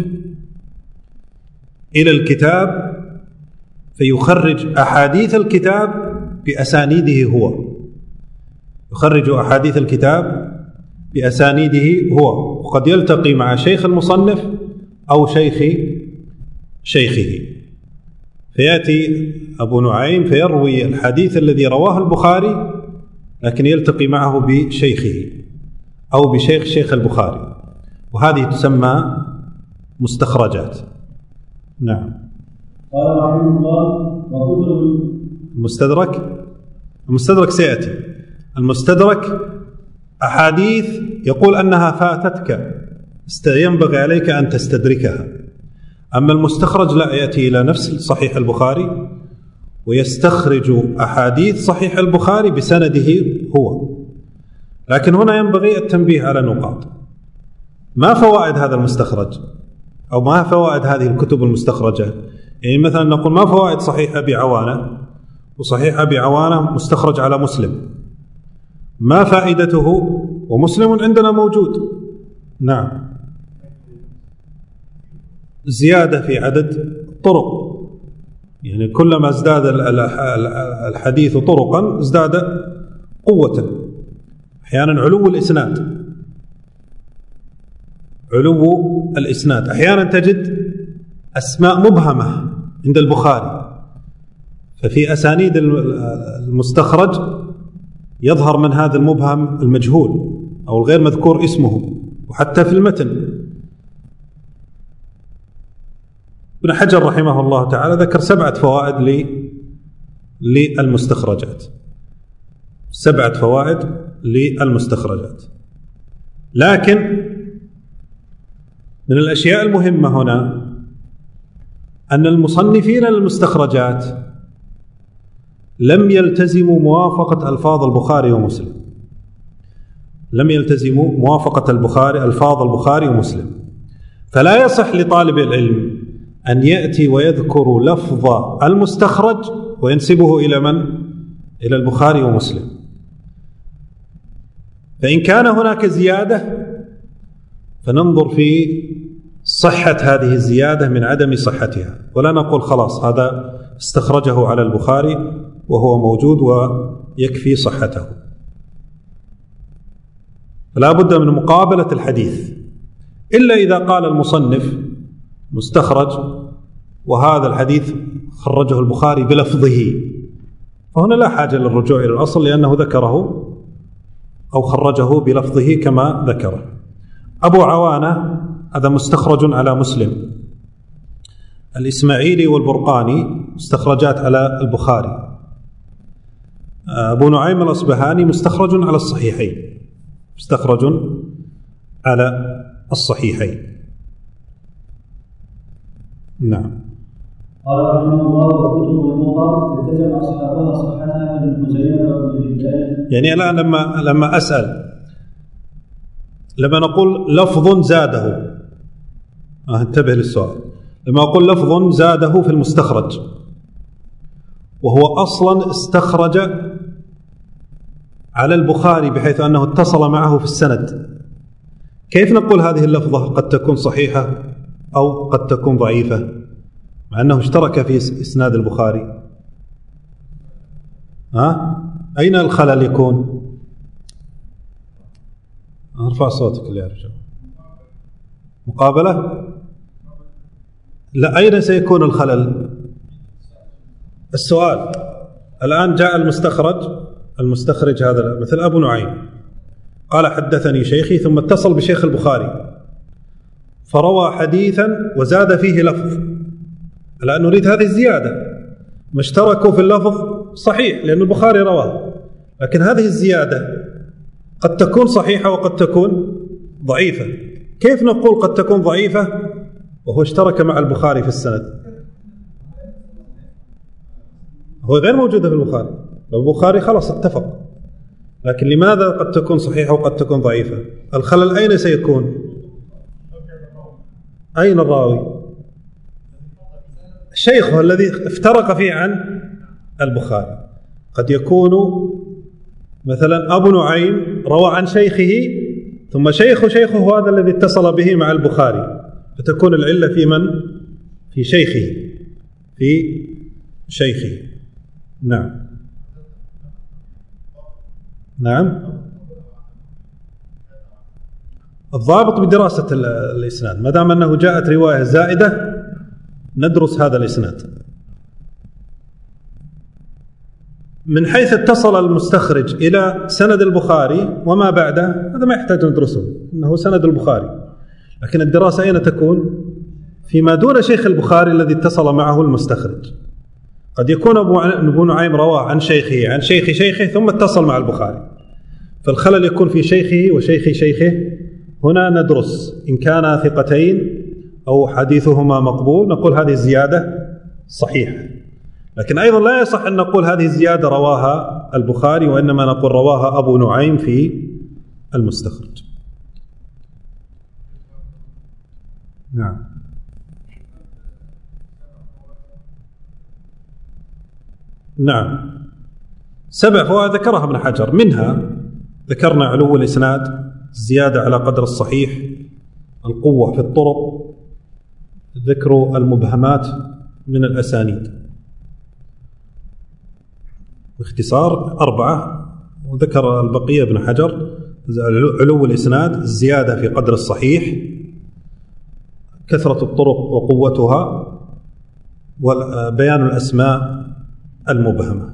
إلى الكتاب فيخرج أحاديث الكتاب بأسانيده هو، يخرج أحاديث الكتاب بأسانيده هو، وقد يلتقي مع شيخ المصنف أو شيخ شيخه، فيأتي أبو نعيم فيروي الحديث الذي رواه البخاري لكن يلتقي معه بشيخه أو بشيخ شيخ البخاري، وهذه تسمى مستخرجات. نعم. قال رحمه الله: وكتب المستدرك المستدرك سيأتي. المستدرك أحاديث يقول أنها فاتتك ينبغي عليك أن تستدركها، أما المستخرج لا، يأتي إلى نفس صحيح البخاري ويستخرج أحاديث صحيح البخاري بسنده هو. لكن هنا ينبغي التنبيه على نقاط. ما فوائد هذا المستخرج أو ما فوائد هذه الكتب المستخرجة؟ يعني مثلا نقول ما فوائد صحيح أبي عوانة، وصحيح أبي عوانة مستخرج على مسلم، ما فائدته ومسلم عندنا موجود؟ نعم. زيادة في عدد الطرق، يعني كلما ازداد الحديث طرقا ازداد قوة. أحيانا علو الإسناد، علو الإسناد. أحيانا تجد أسماء مبهمة عند البخاري، ففي أسانيد المستخرج يظهر من هذا المبهم المجهول أو الغير مذكور اسمه، وحتى في المتن ابن حجر رحمه الله تعالى ذكر سبعة فوائد للمستخرجات، سبعة فوائد للمستخرجات. لكن من الأشياء المهمة هنا أن المصنفين للمستخرجات لم يلتزموا موافقة ألفاظ البخاري ومسلم، لم يلتزموا موافقة البخاري ألفاظ البخاري ومسلم. فلا يصح لطالب العلم أن يأتي ويذكر لفظ المستخرج وينسبه إلى من؟ إلى البخاري ومسلم. فإن كان هناك زيادة فننظر في صحة هذه الزيادة من عدم صحتها، ولا نقول خلاص هذا استخرجه على البخاري وهو موجود ويكفي صحته. فلا بد من مقابلة الحديث، إلا إذا قال المصنف مستخرج وهذا الحديث خرجه البخاري بلفظه، فهنا لا حاجة للرجوع إلى الأصل لأنه ذكره أو خرجه بلفظه كما ذكره. أبو عوانة هذا مستخرج على مسلم، الإسماعيلي والبرقاني مستخرجات على البخاري، أبو نعيم الأصبهاني مستخرج على الصحيحين، مستخرج على الصحيحين. نعم. قال رحمه الله: وكتب المطر التزم أصحابها صحتها من خزيمة وابن حبان. يعني الآن لما لما أسأل، لما نقول لفظ زاده، انتبه للسؤال، لما أقول لفظ زاده في المستخرج وهو أصلا استخرج على البخاري بحيث أنه اتصل معه في السند، كيف نقول هذه اللفظة قد تكون صحيحة أو قد تكون ضعيفة مع أنه اشترك في إسناد البخاري؟ ها؟ أين الخلل يكون؟ ارفع صوتك يا رجال. مقابلة؟ لا، أين سيكون الخلل؟ السؤال الآن جاء المستخرج، المستخرج هذا مثل أبو نعيم قال حدثني شيخي ثم اتصل بشيخ البخاري فروى حديثا وزاد فيه لفظ. الآن نريد هذه الزيادة، ما اشتركوا في اللفظ صحيح لأن البخاري رواه، لكن هذه الزيادة قد تكون صحيحة وقد تكون ضعيفة. كيف نقول قد تكون ضعيفة وهو اشترك مع البخاري في السند؟ هو غير موجودة في البخاري، لو البخاري خلاص اتفق، لكن لماذا قد تكون صحيحة وقد تكون ضعيفة؟ الخلل أين سيكون؟ أين الراوي؟ شيخه الذي افترق فيه عن البخاري. قد يكون مثلا أبو نعيم روى عن شيخه ثم شيخ شيخه هذا الذي اتصل به مع البخاري، فتكون العلة في من؟ في شيخه، في شيخه. نعم نعم. الضابط بدراسة الإسناد، ما دام أنه جاءت رواية زائدة ندرس هذا الإسناد. من حيث اتصل المستخرج إلى سند البخاري وما بعده هذا ما يحتاج ندرسه، إنه سند البخاري، لكن الدراسة أين تكون؟ فيما دون شيخ البخاري الذي اتصل معه المستخرج. قد يكون أبو نعيم رواه عن شيخه عن شيخ شيخه ثم اتصل مع البخاري، فالخلل يكون في شيخه وشيخ شيخه. هنا ندرس إن كان ثقتين أو حديثهما مقبول نقول هذه الزيادة صحيحة، لكن أيضا لا يصح أن نقول هذه الزيادة رواها البخاري، وإنما نقول رواها أبو نعيم في المستخرج. نعم. نعم، سبع فوائد ذكرها ابن حجر، منها ذكرنا علو الإسناد، الزيادة على قدر الصحيح، القوة في الطرق، ذكر المبهمات من الأسانيد. باختصار أربعة، وذكر البقية ابن حجر: علو الإسناد، الزيادة في قدر الصحيح، كثرة الطرق وقوتها، وبيان الأسماء المبهمة.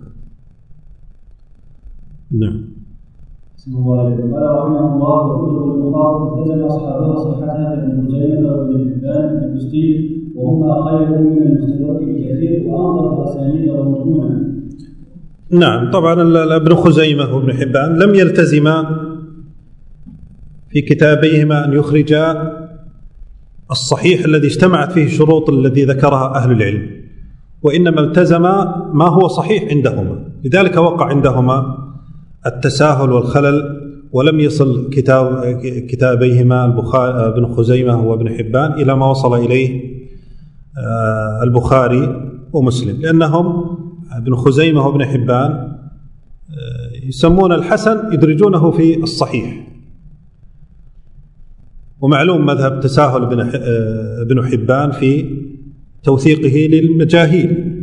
نعم. بسم الله الرحمن الرحيم. قال رحمه الله: وكتب البخاري التزم أصحابها صحتها من خزيمة وابن حبان البستي وهما خير من المستدرك بكثير وأنظر أسانيد ومتونا. نعم، طبعا ابن خزيمة وابن حبان لم يلتزما في كتابيهما أن يخرجا الصحيح الذي اجتمعت فيه شروط الذي ذكرها أهل العلم، وإنما التزما ما هو صحيح عندهما، لذلك وقع عندهما التساهل والخلل، ولم يصل كتاب كتابيهما البخاري ابن خزيمة وابن حبان إلى ما وصل إليه البخاري ومسلم، لأنهم ابن خزيمة وابن حبان يسمون الحسن يدرجونه في الصحيح، ومعلوم مذهب تساهل ابن حبان في توثيقه للمجاهيل.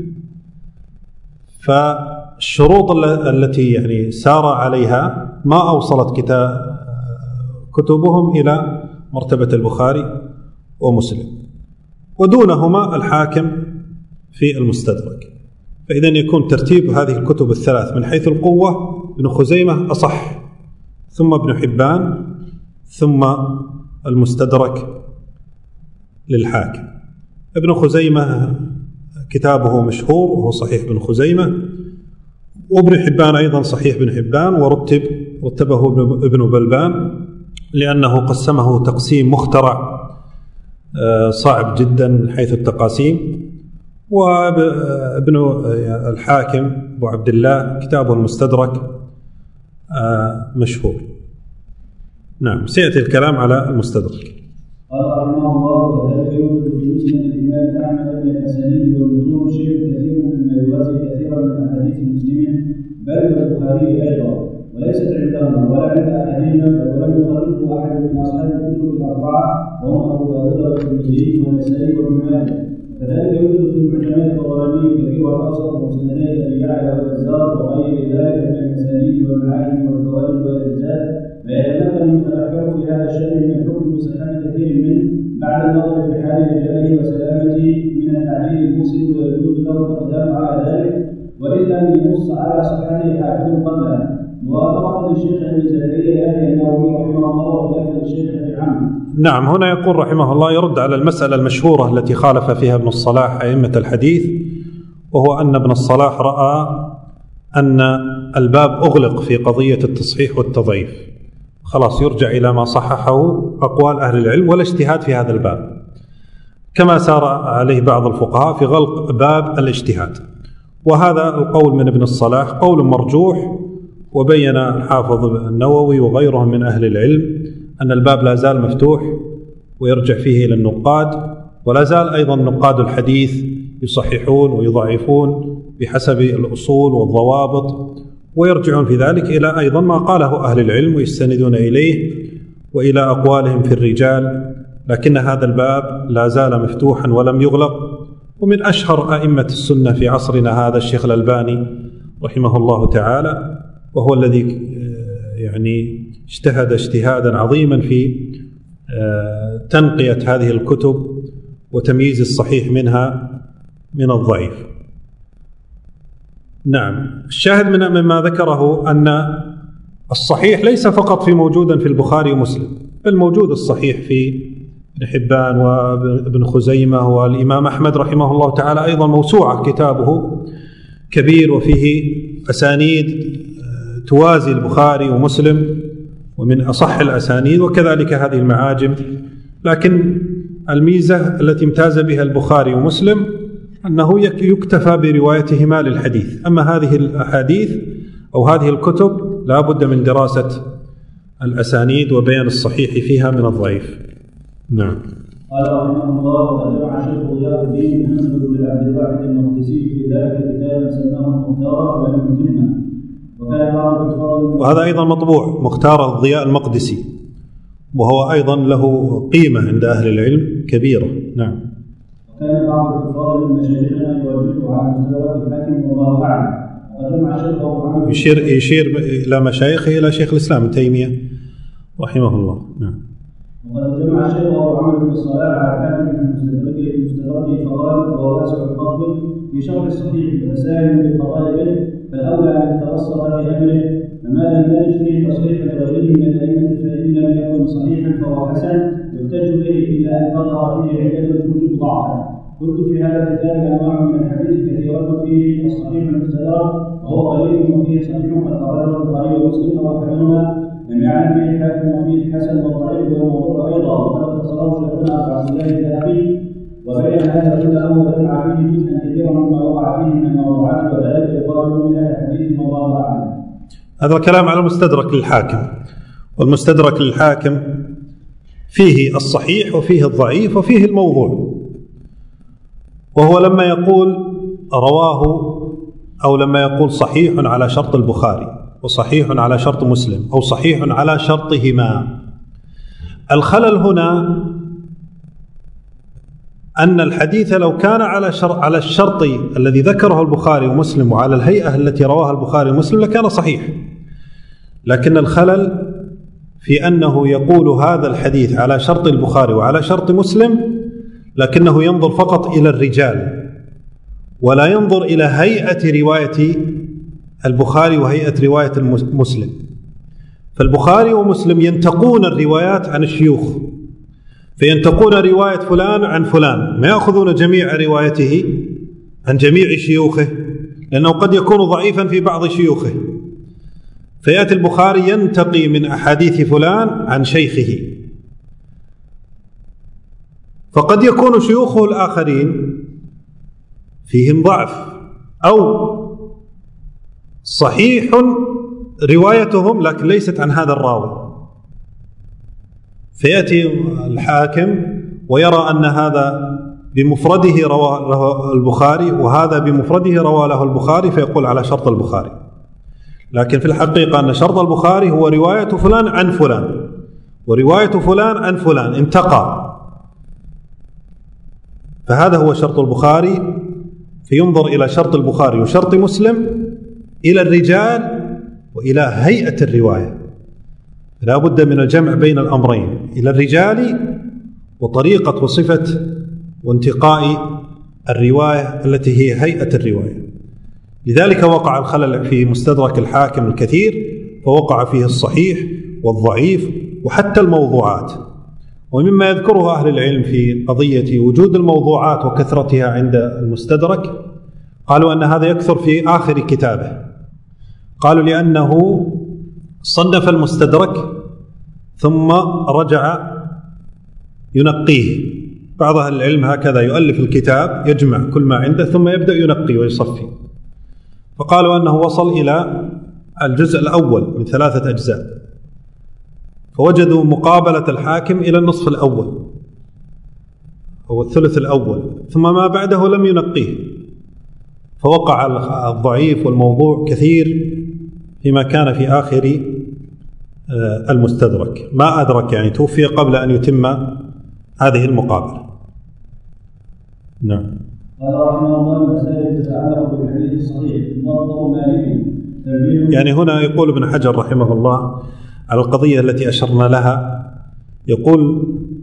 فالشروط التي يعني سار عليها ما أوصلت كتاب كتبهم إلى مرتبة البخاري ومسلم، ودونهما الحاكم في المستدرك. فإذن يكون ترتيب هذه الكتب الثلاث من حيث القوة ابن خزيمة أصح، ثم ابن حبان، ثم المستدرك للحاكم. ابن خزيمة كتابه مشهور وهو صحيح ابن خزيمة، وابن حبان أيضا صحيح ابن حبان، ورتب رتبه ابن بلبان لأنه قسمه تقسيم مخترع صعب جدا من حيث التقاسيم. وابن الحاكم أبو عبد الله كتابه المستدرك مشهور. نعم، سيأتي الكلام على المستدرك. قال رحمه الله: وكذلك يوجد في مسند الإمام أحمد من الأسانيد والمتون شيء كثير مما يوازي كثيرا من أحاديث مسلم بل والبخاري أيضا، وليست عندهما ولا عند أحدهما، بل ولم يخرجه أحد من أصحاب الكتب الأربعة وهم أبو داود والترمذي والنسائي وابن ماجه. كذلك يوجد في المعجمات الطبراني الكبير والأوسط ومسندي أبي يعلى والبزار وغير ذلك من المسانيد والمعاني والفوائد والإرجاء ما يتمكن المتأخر في هذا الشأن من الحكم بصحة كثير منه بعد النظر في حال رجاله وسلامته من التعليل المفسد، ويجوز له الإقدام على ذلك، وإن لم ينص على صحته حافظ قبله، موافقة للشيخ ابن زكريا يحيى النووي رحمه الله وخلافة الشيخ ابن عمرو. نعم، هنا يقول رحمه الله يرد على المسألة المشهورة التي خالف فيها ابن الصلاح أئمة الحديث، وهو أن ابن الصلاح رأى أن الباب أغلق في قضية التصحيح والتضعيف، خلاص يرجع إلى ما صححه أقوال أهل العلم ولا اجتهاد في هذا الباب، كما سار عليه بعض الفقهاء في غلق باب الاجتهاد. وهذا القول من ابن الصلاح قول مرجوح، وبين الحافظ النووي وغيرهم من أهل العلم أن الباب لا زال مفتوح ويرجع فيه إلى النقاد، ولا زال أيضا نقاد الحديث يصححون ويضعفون بحسب الأصول والضوابط، ويرجعون في ذلك إلى أيضا ما قاله أهل العلم ويستندون إليه وإلى أقوالهم في الرجال، لكن هذا الباب لا زال مفتوحا ولم يغلق. ومن أشهر أئمة السنة في عصرنا هذا الشيخ الألباني رحمه الله تعالى، وهو الذي يعني اجتهد اجتهادا عظيما في تنقية هذه الكتب وتمييز الصحيح منها من الضعيف. نعم، الشاهد من مما ذكره أن الصحيح ليس فقط في موجودا في البخاري ومسلم، بل موجود الصحيح في ابن حبان وابن خزيمة، والإمام أحمد رحمه الله تعالى أيضا موسوعة كتابه كبير وفيه أسانيد توازي البخاري ومسلم ومن أصح الأسانيد، وكذلك هذه المعاجم. لكن الميزة التي امتاز بها البخاري ومسلم أنه يكتفى بروايتهما للحديث، أما هذه الأحاديث أو هذه الكتب لا بد من دراسة الأسانيد وبيان الصحيح فيها من الضعيف. نعم. قال رحمه الله: وجمع شيخ ضياء الدين محمد بن عبد الواحد المقدسي في ذلك كتابا سماه المختار ولم يتمه، وكان بعض الفضل. وهذا أيضا مطبوع، مختار الضياء المقدسي، وهو أيضا له قيمة عند أهل العلم كبيرة. نعم. وكان بعض الفضل من مشايخنا يوجهه على مستوى الحاكم والله أعلم. وجمع شيخ أبو يشير يشير إلى مشايخه إلى شيخ الإسلام ابن تيمية رحمه الله. نعم. وقد جمع الشيخ أبو عمرو بن الصلاح على الحاكم في مستدركه فقال: وهو واسع الفضل في شرح الصحيح وسائل بالقضاء به، فالأولى أن يتوسط في أمره، فما لم نجد فيه تصحيح لغيره من الأئمة فإن لم يكن صحيحا فهو حسن يحتج به إلا أن تظهر فيه عدة توجب ضعفا. قلت في هذا الكتاب انواع من الحديث كثيره فيه الصحيح المستدرك وهو قليل وفيه صحيح قد اخرجه البخاري ومسلم واحدهما لم يعلم به الحاكم وفيه الحسن والضعيف والموضوع ايضا وقد اختصره شيخنا ابو عبد الله الذهبي وبين هذا كله وجمع فيه جزءا كثيرا مما وقع فيه من الموضوعات وذلك يقال من اهل الحديث والله اعلم. هذا الكلام على المستدرك للحاكم، والمستدرك للحاكم فيه الصحيح وفيه الضعيف وفيه الموضوع. وهو لما يقول رواه أو لما يقول صحيح على شرط البخاري وصحيح على شرط مسلم أو صحيح على شرطهما، الخلل هنا أن الحديث لو كان على شرط على الشرط الذي ذكره البخاري ومسلم وعلى الهيئة التي رواها البخاري ومسلم لكان صحيح، لكن الخلل في أنه يقول هذا الحديث على شرط البخاري وعلى شرط مسلم، لكنه ينظر فقط إلى الرجال ولا ينظر إلى هيئة رواية البخاري وهيئة رواية مسلم. فالبخاري ومسلم ينتقون الروايات عن الشيوخ، فينتقون رواية فلان عن فلان، ما يأخذون جميع روايته عن جميع شيوخه، لأنه قد يكون ضعيفا في بعض شيوخه، فيأتي البخاري ينتقي من أحاديث فلان عن شيخه، فقد يكون شيوخه الآخرين فيهم ضعف أو صحيح روايتهم لكن ليست عن هذا الراوي، فيأتي الحاكم ويرى أن هذا بمفرده رواه البخاري وهذا بمفرده رواه له البخاري، فيقول على شرط البخاري، لكن في الحقيقة أن شرط البخاري هو رواية فلان عن فلان ورواية فلان عن فلان انتقى، فهذا هو شرط البخاري. فينظر إلى شرط البخاري وشرط مسلم إلى الرجال وإلى هيئة الرواية، لا بد من الجمع بين الأمرين، إلى الرجال وطريقة وصفة وانتقاء الرواية التي هي هيئة الرواية. لذلك وقع الخلل في مستدرك الحاكم الكثير، فوقع فيه الصحيح والضعيف وحتى الموضوعات. ومما يذكره أهل العلم في قضية وجود الموضوعات وكثرتها عند المستدرك، قالوا أن هذا يكثر في آخر كتابه، قالوا لأنه صنف المستدرك ثم رجع ينقيه. بعض أهل العلم هكذا يؤلف الكتاب يجمع كل ما عنده ثم يبدأ ينقي ويصفي، فقالوا أنه وصل إلى الجزء الأول من ثلاثة أجزاء، فوجدوا مقابلة الحاكم إلى النصف الأول أو الثلث الأول، ثم ما بعده لم ينقيه، فوقع الضعيف والموضوع كثير فيما كان في آخر المستدرك. ما أدرك يعني توفي قبل أن يتم هذه المقابلة. نعم. قال رحمه الله مسائل تتعلق بالحديث الصحيح موضوع مالك. يعني هنا يقول ابن حجر رحمه الله على القضية التي أشرنا لها، يقول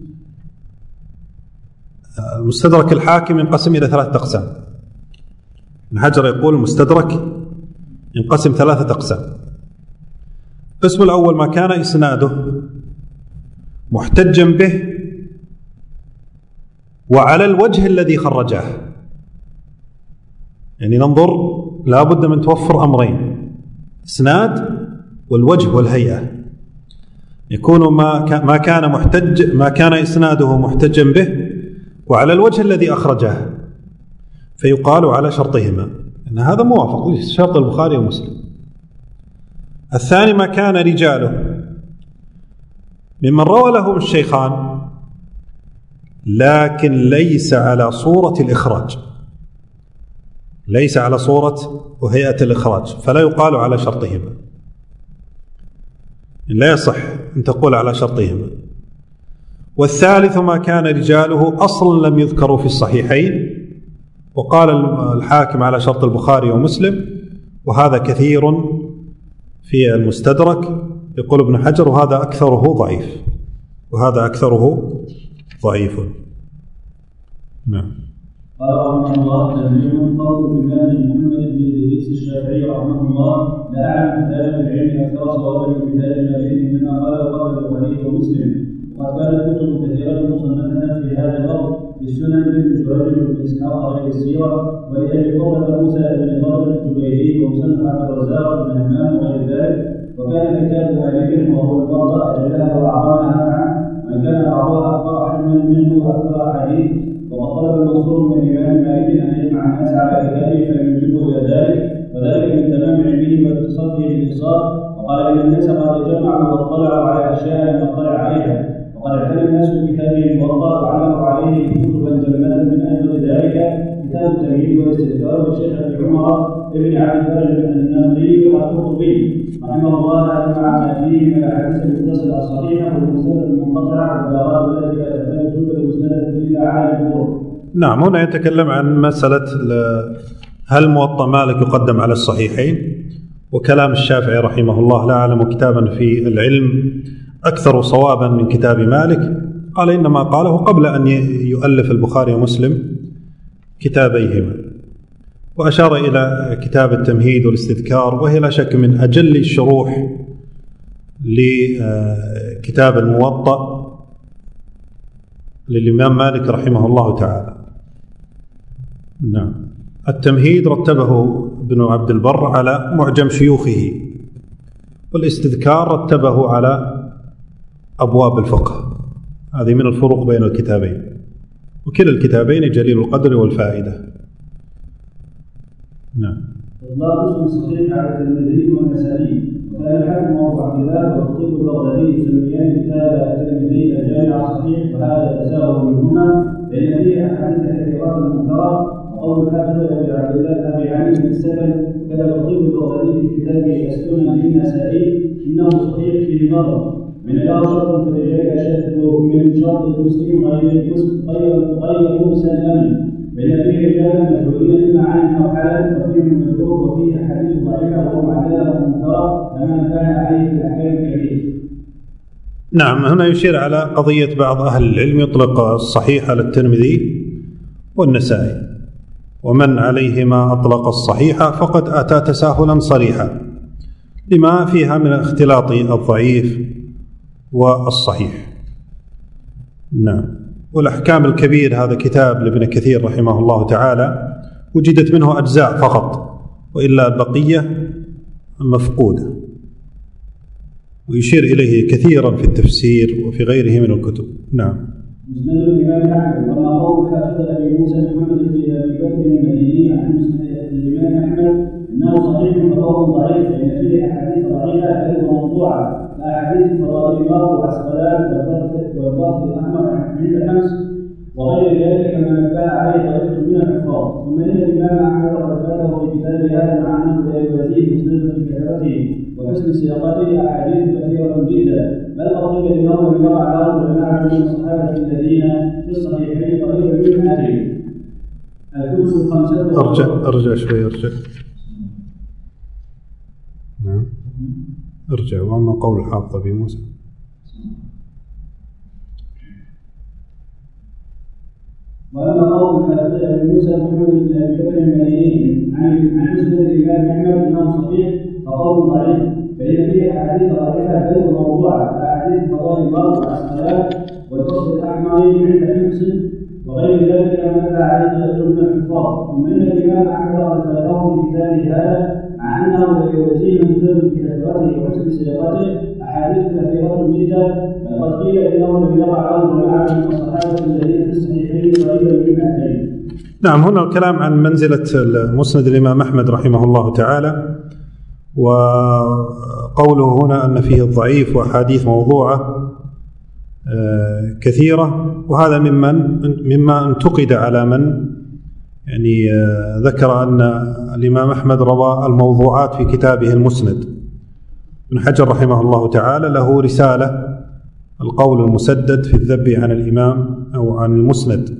المستدرك الحاكم ينقسم إلى ثلاثة أقسام. ابن حجر يقول المستدرك ينقسم ثلاثة أقسام. القسم الأول ما كان إسناده محتجا به وعلى الوجه الذي خرجه، يعني ننظر لا بد من توفر أمرين، إسناد والوجه والهيئة. يكون ما ما كان محتج ما كان إسناده محتجا به وعلى الوجه الذي أخرجه، فيقال على شرطهما، أن هذا موافق لشرط البخاري ومسلم. الثاني ما كان رجاله ممن روى لهم الشيخان لكن ليس على صورة الإخراج، ليس على صورة وهيئة الإخراج، فلا يقال على شرطهما، لا يصح أن تقول على شرطهما. والثالث ما كان رجاله أصلا لم يذكروا في الصحيحين وقال الحاكم على شرط البخاري ومسلم، وهذا كثير في المستدرك. يقول ابن حجر وهذا أكثره ضعيف، وهذا أكثره ضعيف. نعم. قال رحمه الله تنبيه قول الإمام محمد بن إدريس الشافعي رحمه الله لا أعلم كتابا العلم أكثر صوابا من كتاب مالك مما قال قبل البخاري ومسلم، وقد كانت كتب كثيرة مصنفة في هذا الوقت السنن بن جريج بن اسحاق غير السيره، ولابي قرة موسى بن طارق الزبيدي ومصنف عبد الرزاق بن همام وغير ذلك. وكان كتاب مالك وهو الموضع اجلها واعظمها نفعا، وان كان بعضها اكثر حجما منه واكثر احاديث. وقد طلب المنصور من الامام مالك ان يجمع الناس على كتابه فينجبه الى ذلك، وذلك من تمام علمه واتصافه بالانصاف. وقال ان الناس قد جمعوا واطلعوا على اشياء لم يطلع عليها، وقد اعتنى الناس بكتابه الموضع وعملوا عليه كتبا جمة. من اجل ذلك كتاب التمهيد والاستذكار للشيخ ابي عمر ابن عبد البر النمري والقرطبي رحمه الله اجمع ما فيه من الاحاديث المتصله الصحيحه والمسند المنقطعه والبلاغات التي لا تحتاج توجد مسنده الا على الجمهور. نعم، هنا يتكلم عن مساله هل موطأ مالك يقدم على الصحيحين، وكلام الشافعي رحمه الله: لا أعلم كتابا في العلم أكثر صوابا من كتاب مالك. قال إنما قاله قبل أن يؤلف البخاري ومسلم كتابيهما، وأشار إلى كتاب التمهيد والاستذكار، وهي لا شك من أجل الشروح لكتاب الموطأ للإمام مالك رحمه الله تعالى. نعم. التمهيد رتبه ابن عبد البر على معجم شيوخه، والاستذكار رتبه على أبواب الفقه. هذه من الفروق بين الكتابين، وكلا الكتابين جليل القدر والفائدة. نعم. الله اسم الصحيح على الترمذي والنسائي، وكان الحاكم وابو عبد الله والخطيب البغدادي يسميان كتاب الترمذي الجامع الصحيح، وهذا تساهل منهما لأن فيه أحاديث كثيرات منكرة. وقول الحافظ ابي عبد الله ابي علي بن السكن كتب الخطيب البغدادي في كتابه السنن للنسائي انه صحيح فيه نظر من له شرط في الرجال اشد من شرط المسلم غير غير موسى الامن، بين فيه رجالا مجهولين اما عين او حالا، وفيه المذكور وفيه احاديث ضعيفه وهو معدله منكره كما كان عليه في الاحكام الكبيره. نعم، هنا يشير على قضيه بعض اهل العلم يطلق الصحيح على الترمذي والنسائي، ومن عليهما أطلق الصحيح فقد أتى تساهلا صريحا لما فيها من اختلاط الضعيف والصحيح. نعم. والأحكام الكبير هذا كتاب لابن كثير رحمه الله تعالى وجدت منه أجزاء فقط، وإلا البقية مفقودة، ويشير إليه كثيرا في التفسير وفي غيره من الكتب. نعم. مسند الإمام أحمد. وما قول حافظ أبي موسى محمد بن أبي بكر المديني عن مسند الإمام أحمد إنه صحيح وقول ضعيف، لأن فيه أحاديث ضعيفة غير موضوعة، كأحاديث فضائل المرء وعسقلان والبرد الأحمر عند الحمص وغير ذلك مما نبه عليه طريقة من الحفاظ. ثم إن الإمام أحمد قد فاته في كتاب هذا مع أنه لا يوازيه مسند في كتابته وحسن سياقته أحاديث كثيرة جدا، بل قد قيل إنه لم يقع له جماعة من الصحابة الذين في الصحيحين قريبا من هذه الكتب الخمسة. أرجع أرجع شوي أرجع نعم أرجع. وأما قول الحافظ أبي موسى وأما قول الحافظ أبي موسى محمد بن أبي بكر المديني عن عن مسند الإمام أحمد إنه صحيح فقول ضعيف، فإن فيه أحاديث ضعيفة غير موضوعة كأحاديث فضائل المرء والعسقلان والفصل الأحمر عند حمص وغير ذلك مما نبه عليه طريقة من الحفاظ. ثم إن الإمام أحمد قد فاته في كتابه هذا مع أنه لا يوازيه مسند في كثرته وحسن سياقته أحاديث كثيرة جدا، بل قد قيل إنه لم يقع له جماعة من الصحابة الذين في الصحيحين قريبا من مئتين. نعم. هنا الكلام عن منزلة مسند الإمام أحمد رحمه الله تعالى، وقوله هنا أن فيه الضعيف وأحاديث موضوعة كثيرة، وهذا ممن مما انتقد على من يعني ذكر أن الإمام أحمد روى الموضوعات في كتابه المسند. ابن حجر رحمه الله تعالى له رسالة القول المسدد في الذب عن الإمام أو عن المسند،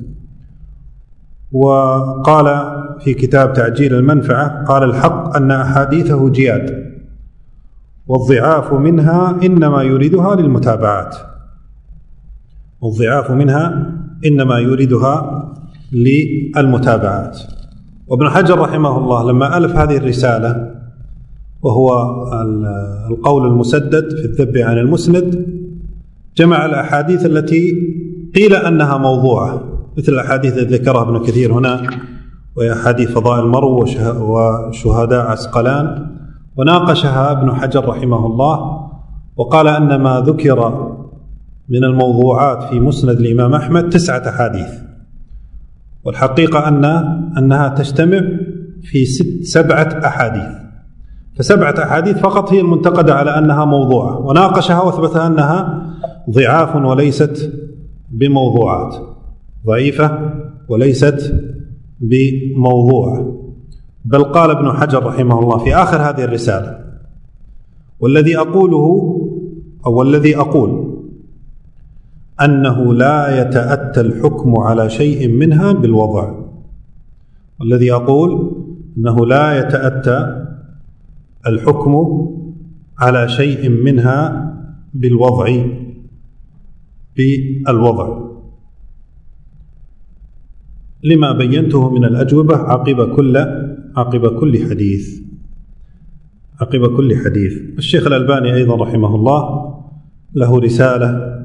وقال في كتاب تعجيل المنفعة قال الحق أن أحاديثه جياد، والضعاف منها إنما يريدها للمتابعات والضعاف منها إنما يريدها للمتابعات. وابن حجر رحمه الله لما ألف هذه الرسالة وهو القول المسدد في الذب عن المسند جمع الأحاديث التي قيل أنها موضوعة مثل الأحاديث التي ذكرها ابن كثير هنا، وهي أحاديث فضائل المرو وشهداء عسقلان، وناقشها ابن حجر رحمه الله وقال أن ما ذكر من الموضوعات في مسند الإمام أحمد تسعة أحاديث، والحقيقة أن أنها تجتمع في ست سبعة أحاديث، فسبعة أحاديث فقط هي المنتقدة على أنها موضوعة، وناقشها وثبت أنها ضعاف وليست بموضوعات، ضعيفة وليست بموضوعة. بل قال ابن حجر رحمه الله في آخر هذه الرسالة: والذي أقوله أو الذي أقول أنه لا يتأتى الحكم على شيء منها بالوضع، والذي أقول أنه لا يتأتى الحكم على شيء منها بالوضع بالوضع لما بينته من الأجوبة عقب كل عقب كل حديث عقب كل حديث. الشيخ الألباني أيضا رحمه الله له رسالة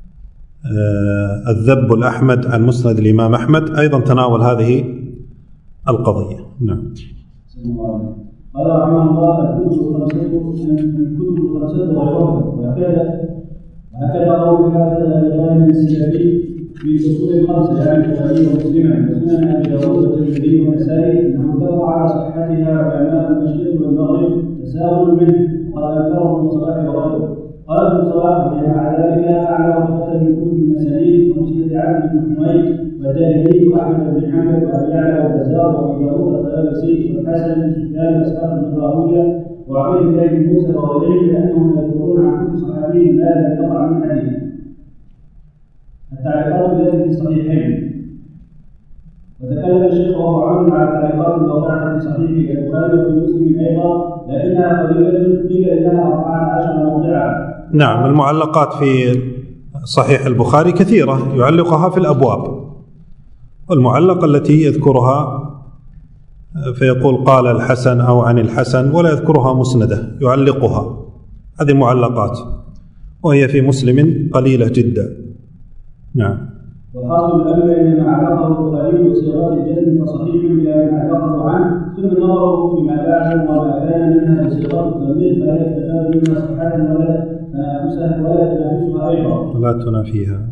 الذب الأحمد عن مسند الإمام أحمد، أيضا تناول هذه القضية. نعم. قال رحمه الله: الكتب الخمسة وغيرها، وهكذا وهكذا قول هذا الغالب السلفي في الاصول الخمسه، يعني البخاري ومسلم وسنن ابي داود والترمذي والنسائي، انه اتفق على صحتها علماء المشرق والمغرب تساهل منه، وقد انكره ابن صلاح وغيره. قال ابن صلاح: ومع ذلك اعلى رتبه من كتب المسانيد ومسند عبد بن حميد والدارمي واحمد بن حنبل وابي يعلى والبزار وابي داود الطيالسي والحسن بن سفيان واسحاق بن راهويه وعبيد الله بن موسى وغيرهم، لانهم يذكرون عن كل صحابي ما لم يقع من حديث. التعليقات التي في الصحيحين. وتكلم الشيخ وهو عون على التعليقات الواقعة في صحيح البخاري وفي مسلم أيضا، لكنها قليلة، قيل إنها أربعة عشر موضعا. نعم، المعلقات في صحيح البخاري كثيرة يعلقها في الأبواب، والمعلقة التي يذكرها فيقول قال الحسن أو عن الحسن ولا يذكرها مسندة يعلقها، هذه معلقات، وهي في مسلم قليلة جدا. نعم. وحاصل الأمر إن ما علقه البخاري بصيغة الجزم فصحيح بلا ما علقه عنه، ثم نظره فيما بعده وما كان منها بصيغة التمريض فلا يستفاد منها صحة ولا تنافسها ولا تنافسها أيضا ولا تنافيها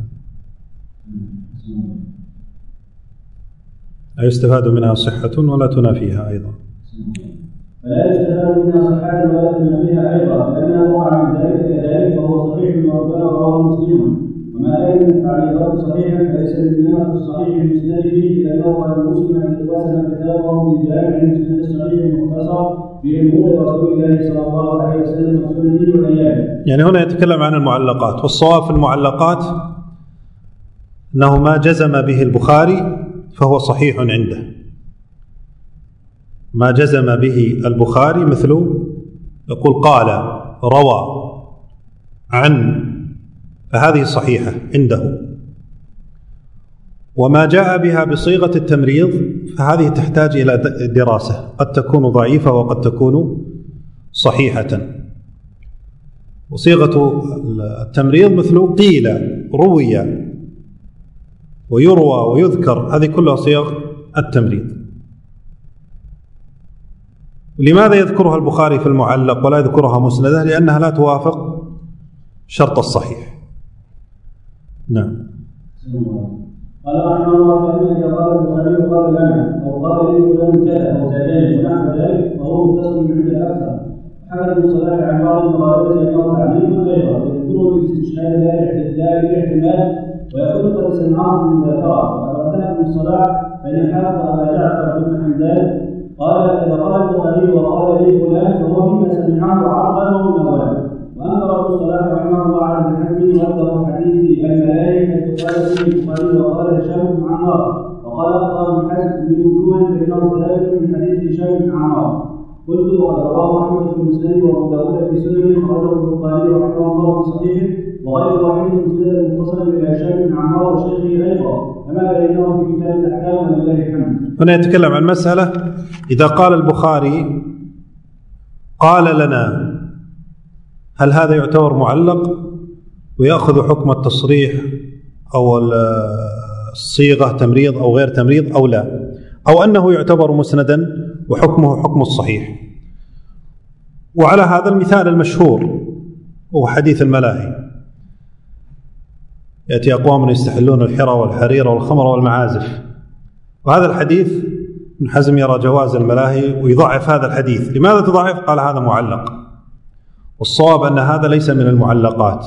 لا يستفاد منها صحة ولا تنافيها أيضا فلا يستفاد منها صحة ولا تنافيها أيضا، لأنه وقع من ذلك كذلك فهو صحيح وربنا رواه مسلم. وما كان من التعليقات صحيحا فليس من الصحيح المسند فيه، لأنه قد مسلم وسم كتابه بالجامع المسند الصحيح المختصر في أمور رسول الله صلى الله عليه وسلم وسننه وأيامه. يعني هنا يتكلم عن المعلقات، والصواب في المعلقات أنه ما جزم به البخاري فهو صحيح عنده، ما جزم به البخاري مثل يقول قال روى عن، فهذه صحيحة عنده. وما جاء بها بصيغة التمريض فهذه تحتاج إلى دراسة، قد تكون ضعيفة وقد تكون صحيحة. وصيغة التمريض مثل قيل روي ويروى ويذكر، هذه كلها صيغ التمريض. لماذا يذكرها البخاري في المعلق ولا يذكرها مسندة؟ لأنها لا توافق شرط الصحيح. نعم. قال رحمه الله: فإن إذا قال البخاري قال لنا أو قال لي فلان كذا أو زادني ونحو ذلك فهو متصل عند الأكثر. حكى ابن صلاح عن بعض المغاربة أنه تعليم غيره يذكره باستشهاد لا الاعتماد ويكون قد سمعه في المذاكرة. وقد ردها ابن صلاح فإن الحافظ أبا جعفر بن حمدان قال: إذا قال البخاري وقال لي فلان فهو مما سمعه عرضا ومناولا. وأنكر ابن صلاح رحمه الله على ابن حزم وحده حديث الملائكة حيث قال فيه البخاري وقال هشام بن عمار، وقال أخطأ ابن حزم من وجوه فإنه ثابت من حديث هشام بن عمار. قلت: وقد رواه أحمد في المسند وأبو داود في سننه خرجه البخاري رحمه الله في صحيحه، وغير واحد مسند متصل إلى هشام بن عمار وشيخه أيضا، كما بينه في كتاب الأحكام ولله الحمد. هنا يتكلم عن مسألة: إذا قال البخاري قال لنا، هل هذا يعتبر معلق ويأخذ حكم التصريح أو الصيغة تمريض أو غير تمريض أو لا، أو أنه يعتبر مسندا وحكمه حكم الصحيح. وعلى هذا المثال المشهور هو حديث الملاهي، يأتي أقوام يستحلون الحرى والحرير والخمر والمعازف، وهذا الحديث ابن حزم يرى جواز الملاهي ويضعف هذا الحديث. لماذا تضعف؟ قال هذا معلق، والصواب أن هذا ليس من المعلقات،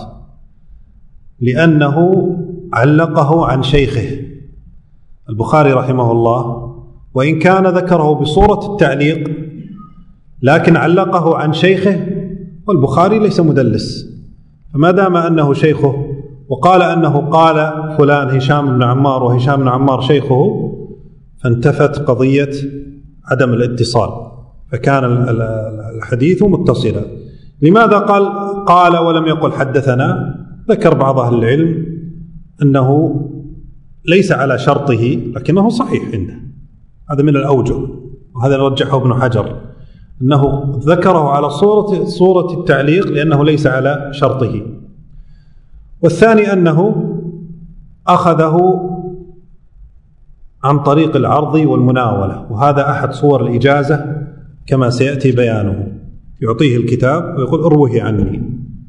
لأنه علقه عن شيخه البخاري رحمه الله، وإن كان ذكره بصورة التعليق لكن علقه عن شيخه، والبخاري ليس مدلس، فما دام أنه شيخه وقال أنه قال فلان هشام بن عمار وهشام بن عمار شيخه، فانتفت قضية عدم الاتصال، فكان الحديث متصلا. لماذا قال قال ولم يقل حدثنا؟ ذكر بعض أهل العلم أنه ليس على شرطه لكنه صحيح عنده، هذا من الأوجه، وهذا رجحه ابن حجر، أنه ذكره على صورة صورة التعليق لأنه ليس على شرطه. والثاني أنه أخذه عن طريق العرض والمناولة، وهذا أحد صور الإجازة كما سيأتي بيانه، يعطيه الكتاب ويقول أروه عني،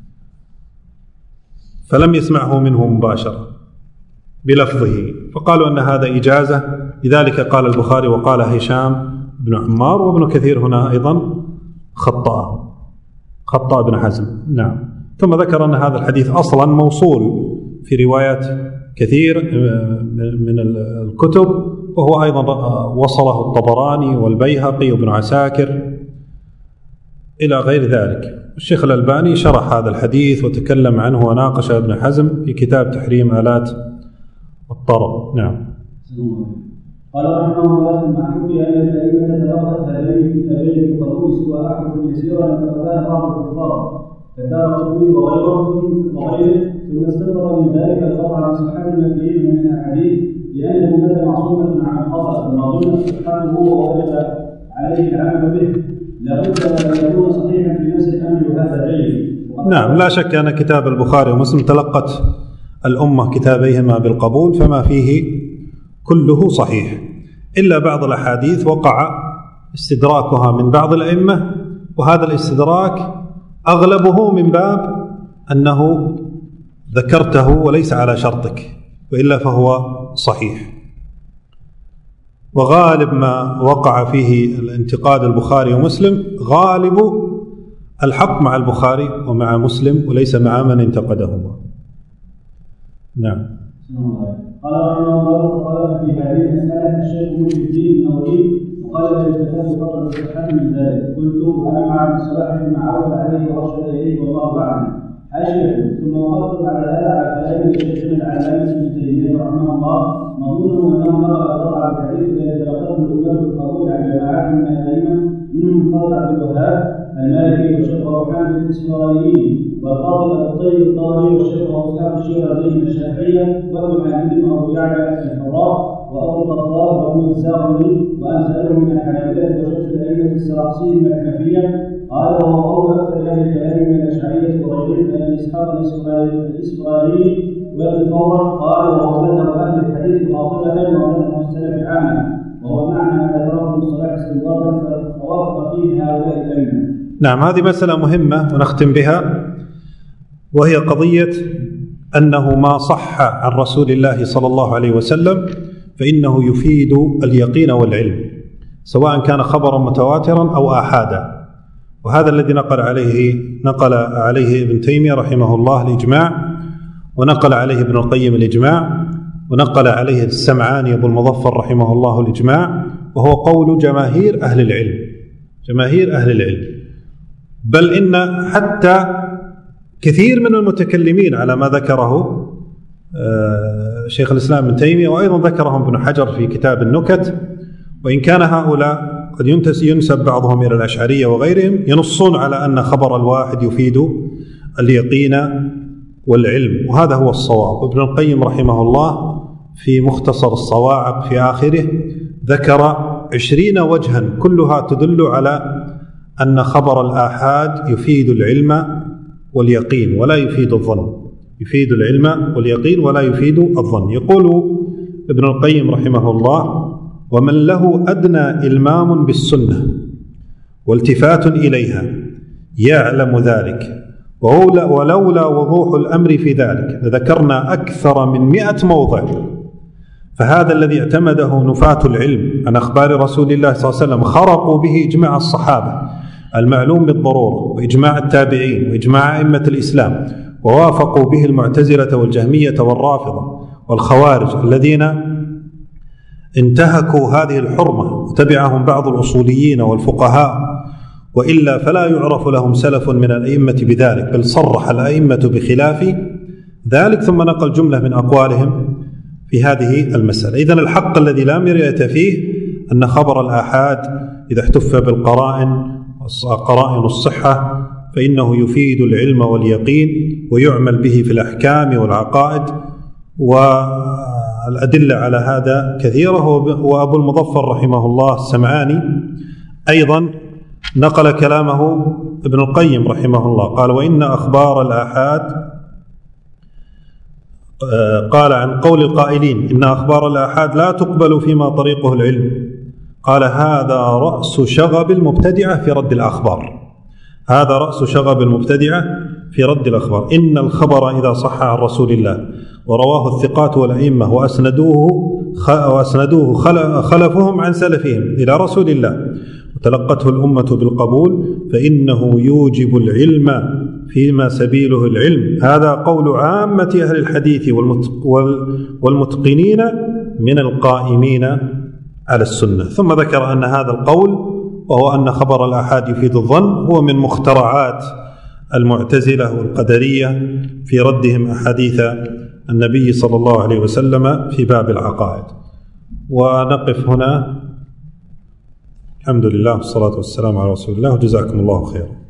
فلم يسمعه منه مباشرة بلفظه، فقالوا أن هذا إجازة. لذلك قال البخاري وقال هشام بن عمار، وابن كثير هنا أيضا خطأ خطأ ابن حزم. نعم. ثم ذكر أن هذا الحديث أصلا موصول في روايات كثير من الكتب، وهو أيضا وصله الطبراني والبيهقي وابن عساكر إلى غير ذلك. الشيخ الألباني شرح هذا الحديث وتكلم عنه وناقش ابن حزم في كتاب تحريم آلات الطرب. نعم. قال رحمه الله مع حكي أن الأئمة تلقت هذين الكتابين بقبول سوى أحرف يسيرا تقبلها بعض الكفار كدار الطبي وغيره وغيره، ثم استنبط من ذلك القطع عن صحة المفيد من الأحاديث، لأن الأمة معصومة عن الخطأ وما ظن صحته ووجب عليه العمل به، لابد أن يكون صحيحا في نفس الأمر، وهذا جيد. نعم، لا شك أن كتاب البخاري ومسلم تلقت الأمة كتابيهما بالقبول، فما فيه كله صحيح، إلا بعض الأحاديث وقع استدراكها من بعض الأئمة، وهذا الاستدراك أغلبه من باب أنه ذكرته وليس على شرطك، وإلا فهو صحيح. وغالب ما وقع فيه الانتقاد البخاري ومسلم غالب الحق مع البخاري ومع مسلم، وليس مع من انتقدهما. نعم. قال رحمه الله قال في هذه المسألة الشيخ محي الدين النووي وقال لا يستفاد فضل الصحة من ذلك، قلت وأنا مع ابن صلاح فيما عود عليه وأرشد إليه والله أعلم. حاشية. ثم وقفت بعد هذا على كلام شيخنا العلامة ابن تيمية رحمه الله، مظنه أنه نقل قطع الحديث الذي تلقته الأمة بالقبول عن جماعات من الأئمة، منهم قاضي عبد الوهاب المالكي والشيخ أبو حامد الإسرائيلي والقاضي أبو الطيب الطبري والشيخ أبو إسحاق الشيرازي من الشافعية وابن حامد وأبو يعلى الحراء وأبو الخطاب وابن الزاغلي وأمثالهم من الحنابلة وشيخ الأئمة السراقسي من الحنفية. قال وهو قول أكثر أهل الكلام من الأشعرية وغيرهم كأبي إسحاق الإسرائيلي وابن فورة. قال وهو مذهب أهل الحديث قاطبة ومذهب السلف عامة، وهو معنى ما ذكره ابن صلاح استنباطا فوافق فيه هؤلاء الأئمة. نعم، هذه مسألة مهمة ونختم بها، وهي قضية أنه ما صح عن رسول الله صلى الله عليه وسلم فإنه يفيد اليقين والعلم، سواء كان خبرا متواترا أو آحادا، وهذا الذي نقل عليه نقل عليه ابن تيمية رحمه الله الإجماع، ونقل عليه ابن القيم الإجماع، ونقل عليه السمعاني أبو المظفر رحمه الله الإجماع، وهو قول جماهير أهل العلم جماهير أهل العلم بل إن حتى كثير من المتكلمين على ما ذكره شيخ الإسلام ابن تيمية، وأيضا ذكرهم ابن حجر في كتاب النكت، وإن كان هؤلاء قد ينسب بعضهم إلى الأشعرية وغيرهم، ينصون على أن خبر الواحد يفيد اليقين والعلم، وهذا هو الصواب. ابن القيم رحمه الله في مختصر الصواعق في آخره ذكر عشرين وجها كلها تدل على أن خبر الآحاد يفيد العلم واليقين ولا يفيد الظن، يفيد العلم واليقين ولا يفيد الظن. يقول ابن القيم رحمه الله: ومن له أدنى إلمام بالسنة والتفات إليها يعلم ذلك، ولولا وضوح الأمر في ذلك لذكرنا أكثر من مئة موضع. فهذا الذي اعتمده نفاة العلم عن أخبار رسول الله صلى الله عليه وسلم خرقوا به إجماع الصحابة المعلوم بالضرورة، وإجماع التابعين، وإجماع أئمة الإسلام، ووافقوا به المعتزلة والجهمية والرافضة والخوارج الذين انتهكوا هذه الحرمة، وتبعهم بعض الأصوليين والفقهاء، وإلا فلا يعرف لهم سلف من الأئمة بذلك، بل صرح الأئمة بخلاف ذلك، ثم نقل جملة من أقوالهم في هذه المسألة. إذن الحق الذي لا مرية فيه أن خبر الآحاد إذا احتف بالقرائن قرائن الصحة فإنه يفيد العلم واليقين ويعمل به في الأحكام والعقائد، والأدلة على هذا كثيرة. وأبو المظفر رحمه الله السمعاني أيضا نقل كلامه ابن القيم رحمه الله، قال: وإن أخبار الآحاد، قال عن قول القائلين إن أخبار الآحاد لا تقبل فيما طريقه العلم، قال: هذا رأس شغب المبتدعة في رد الأخبار. هذا رأس شغب المبتدعة في رد الأخبار. إن الخبر إذا صح عن رسول الله ورواه الثقات والأئمة وأسندوه وأسندوه خلفهم عن سلفهم إلى رسول الله وتلقته الأمة بالقبول فإنه يوجب العلم فيما سبيله العلم. هذا قول عامة أهل الحديث والمتقنين من القائمين على السنة. ثم ذكر أن هذا القول، وهو أن خبر الآحاد يفيد الظن، هو من مخترعات المعتزلة والقدرية في ردهم أحاديث النبي صلى الله عليه وسلم في باب العقائد. ونقف هنا. الحمد لله والصلاة والسلام على رسول الله، وجزاكم الله خيرا.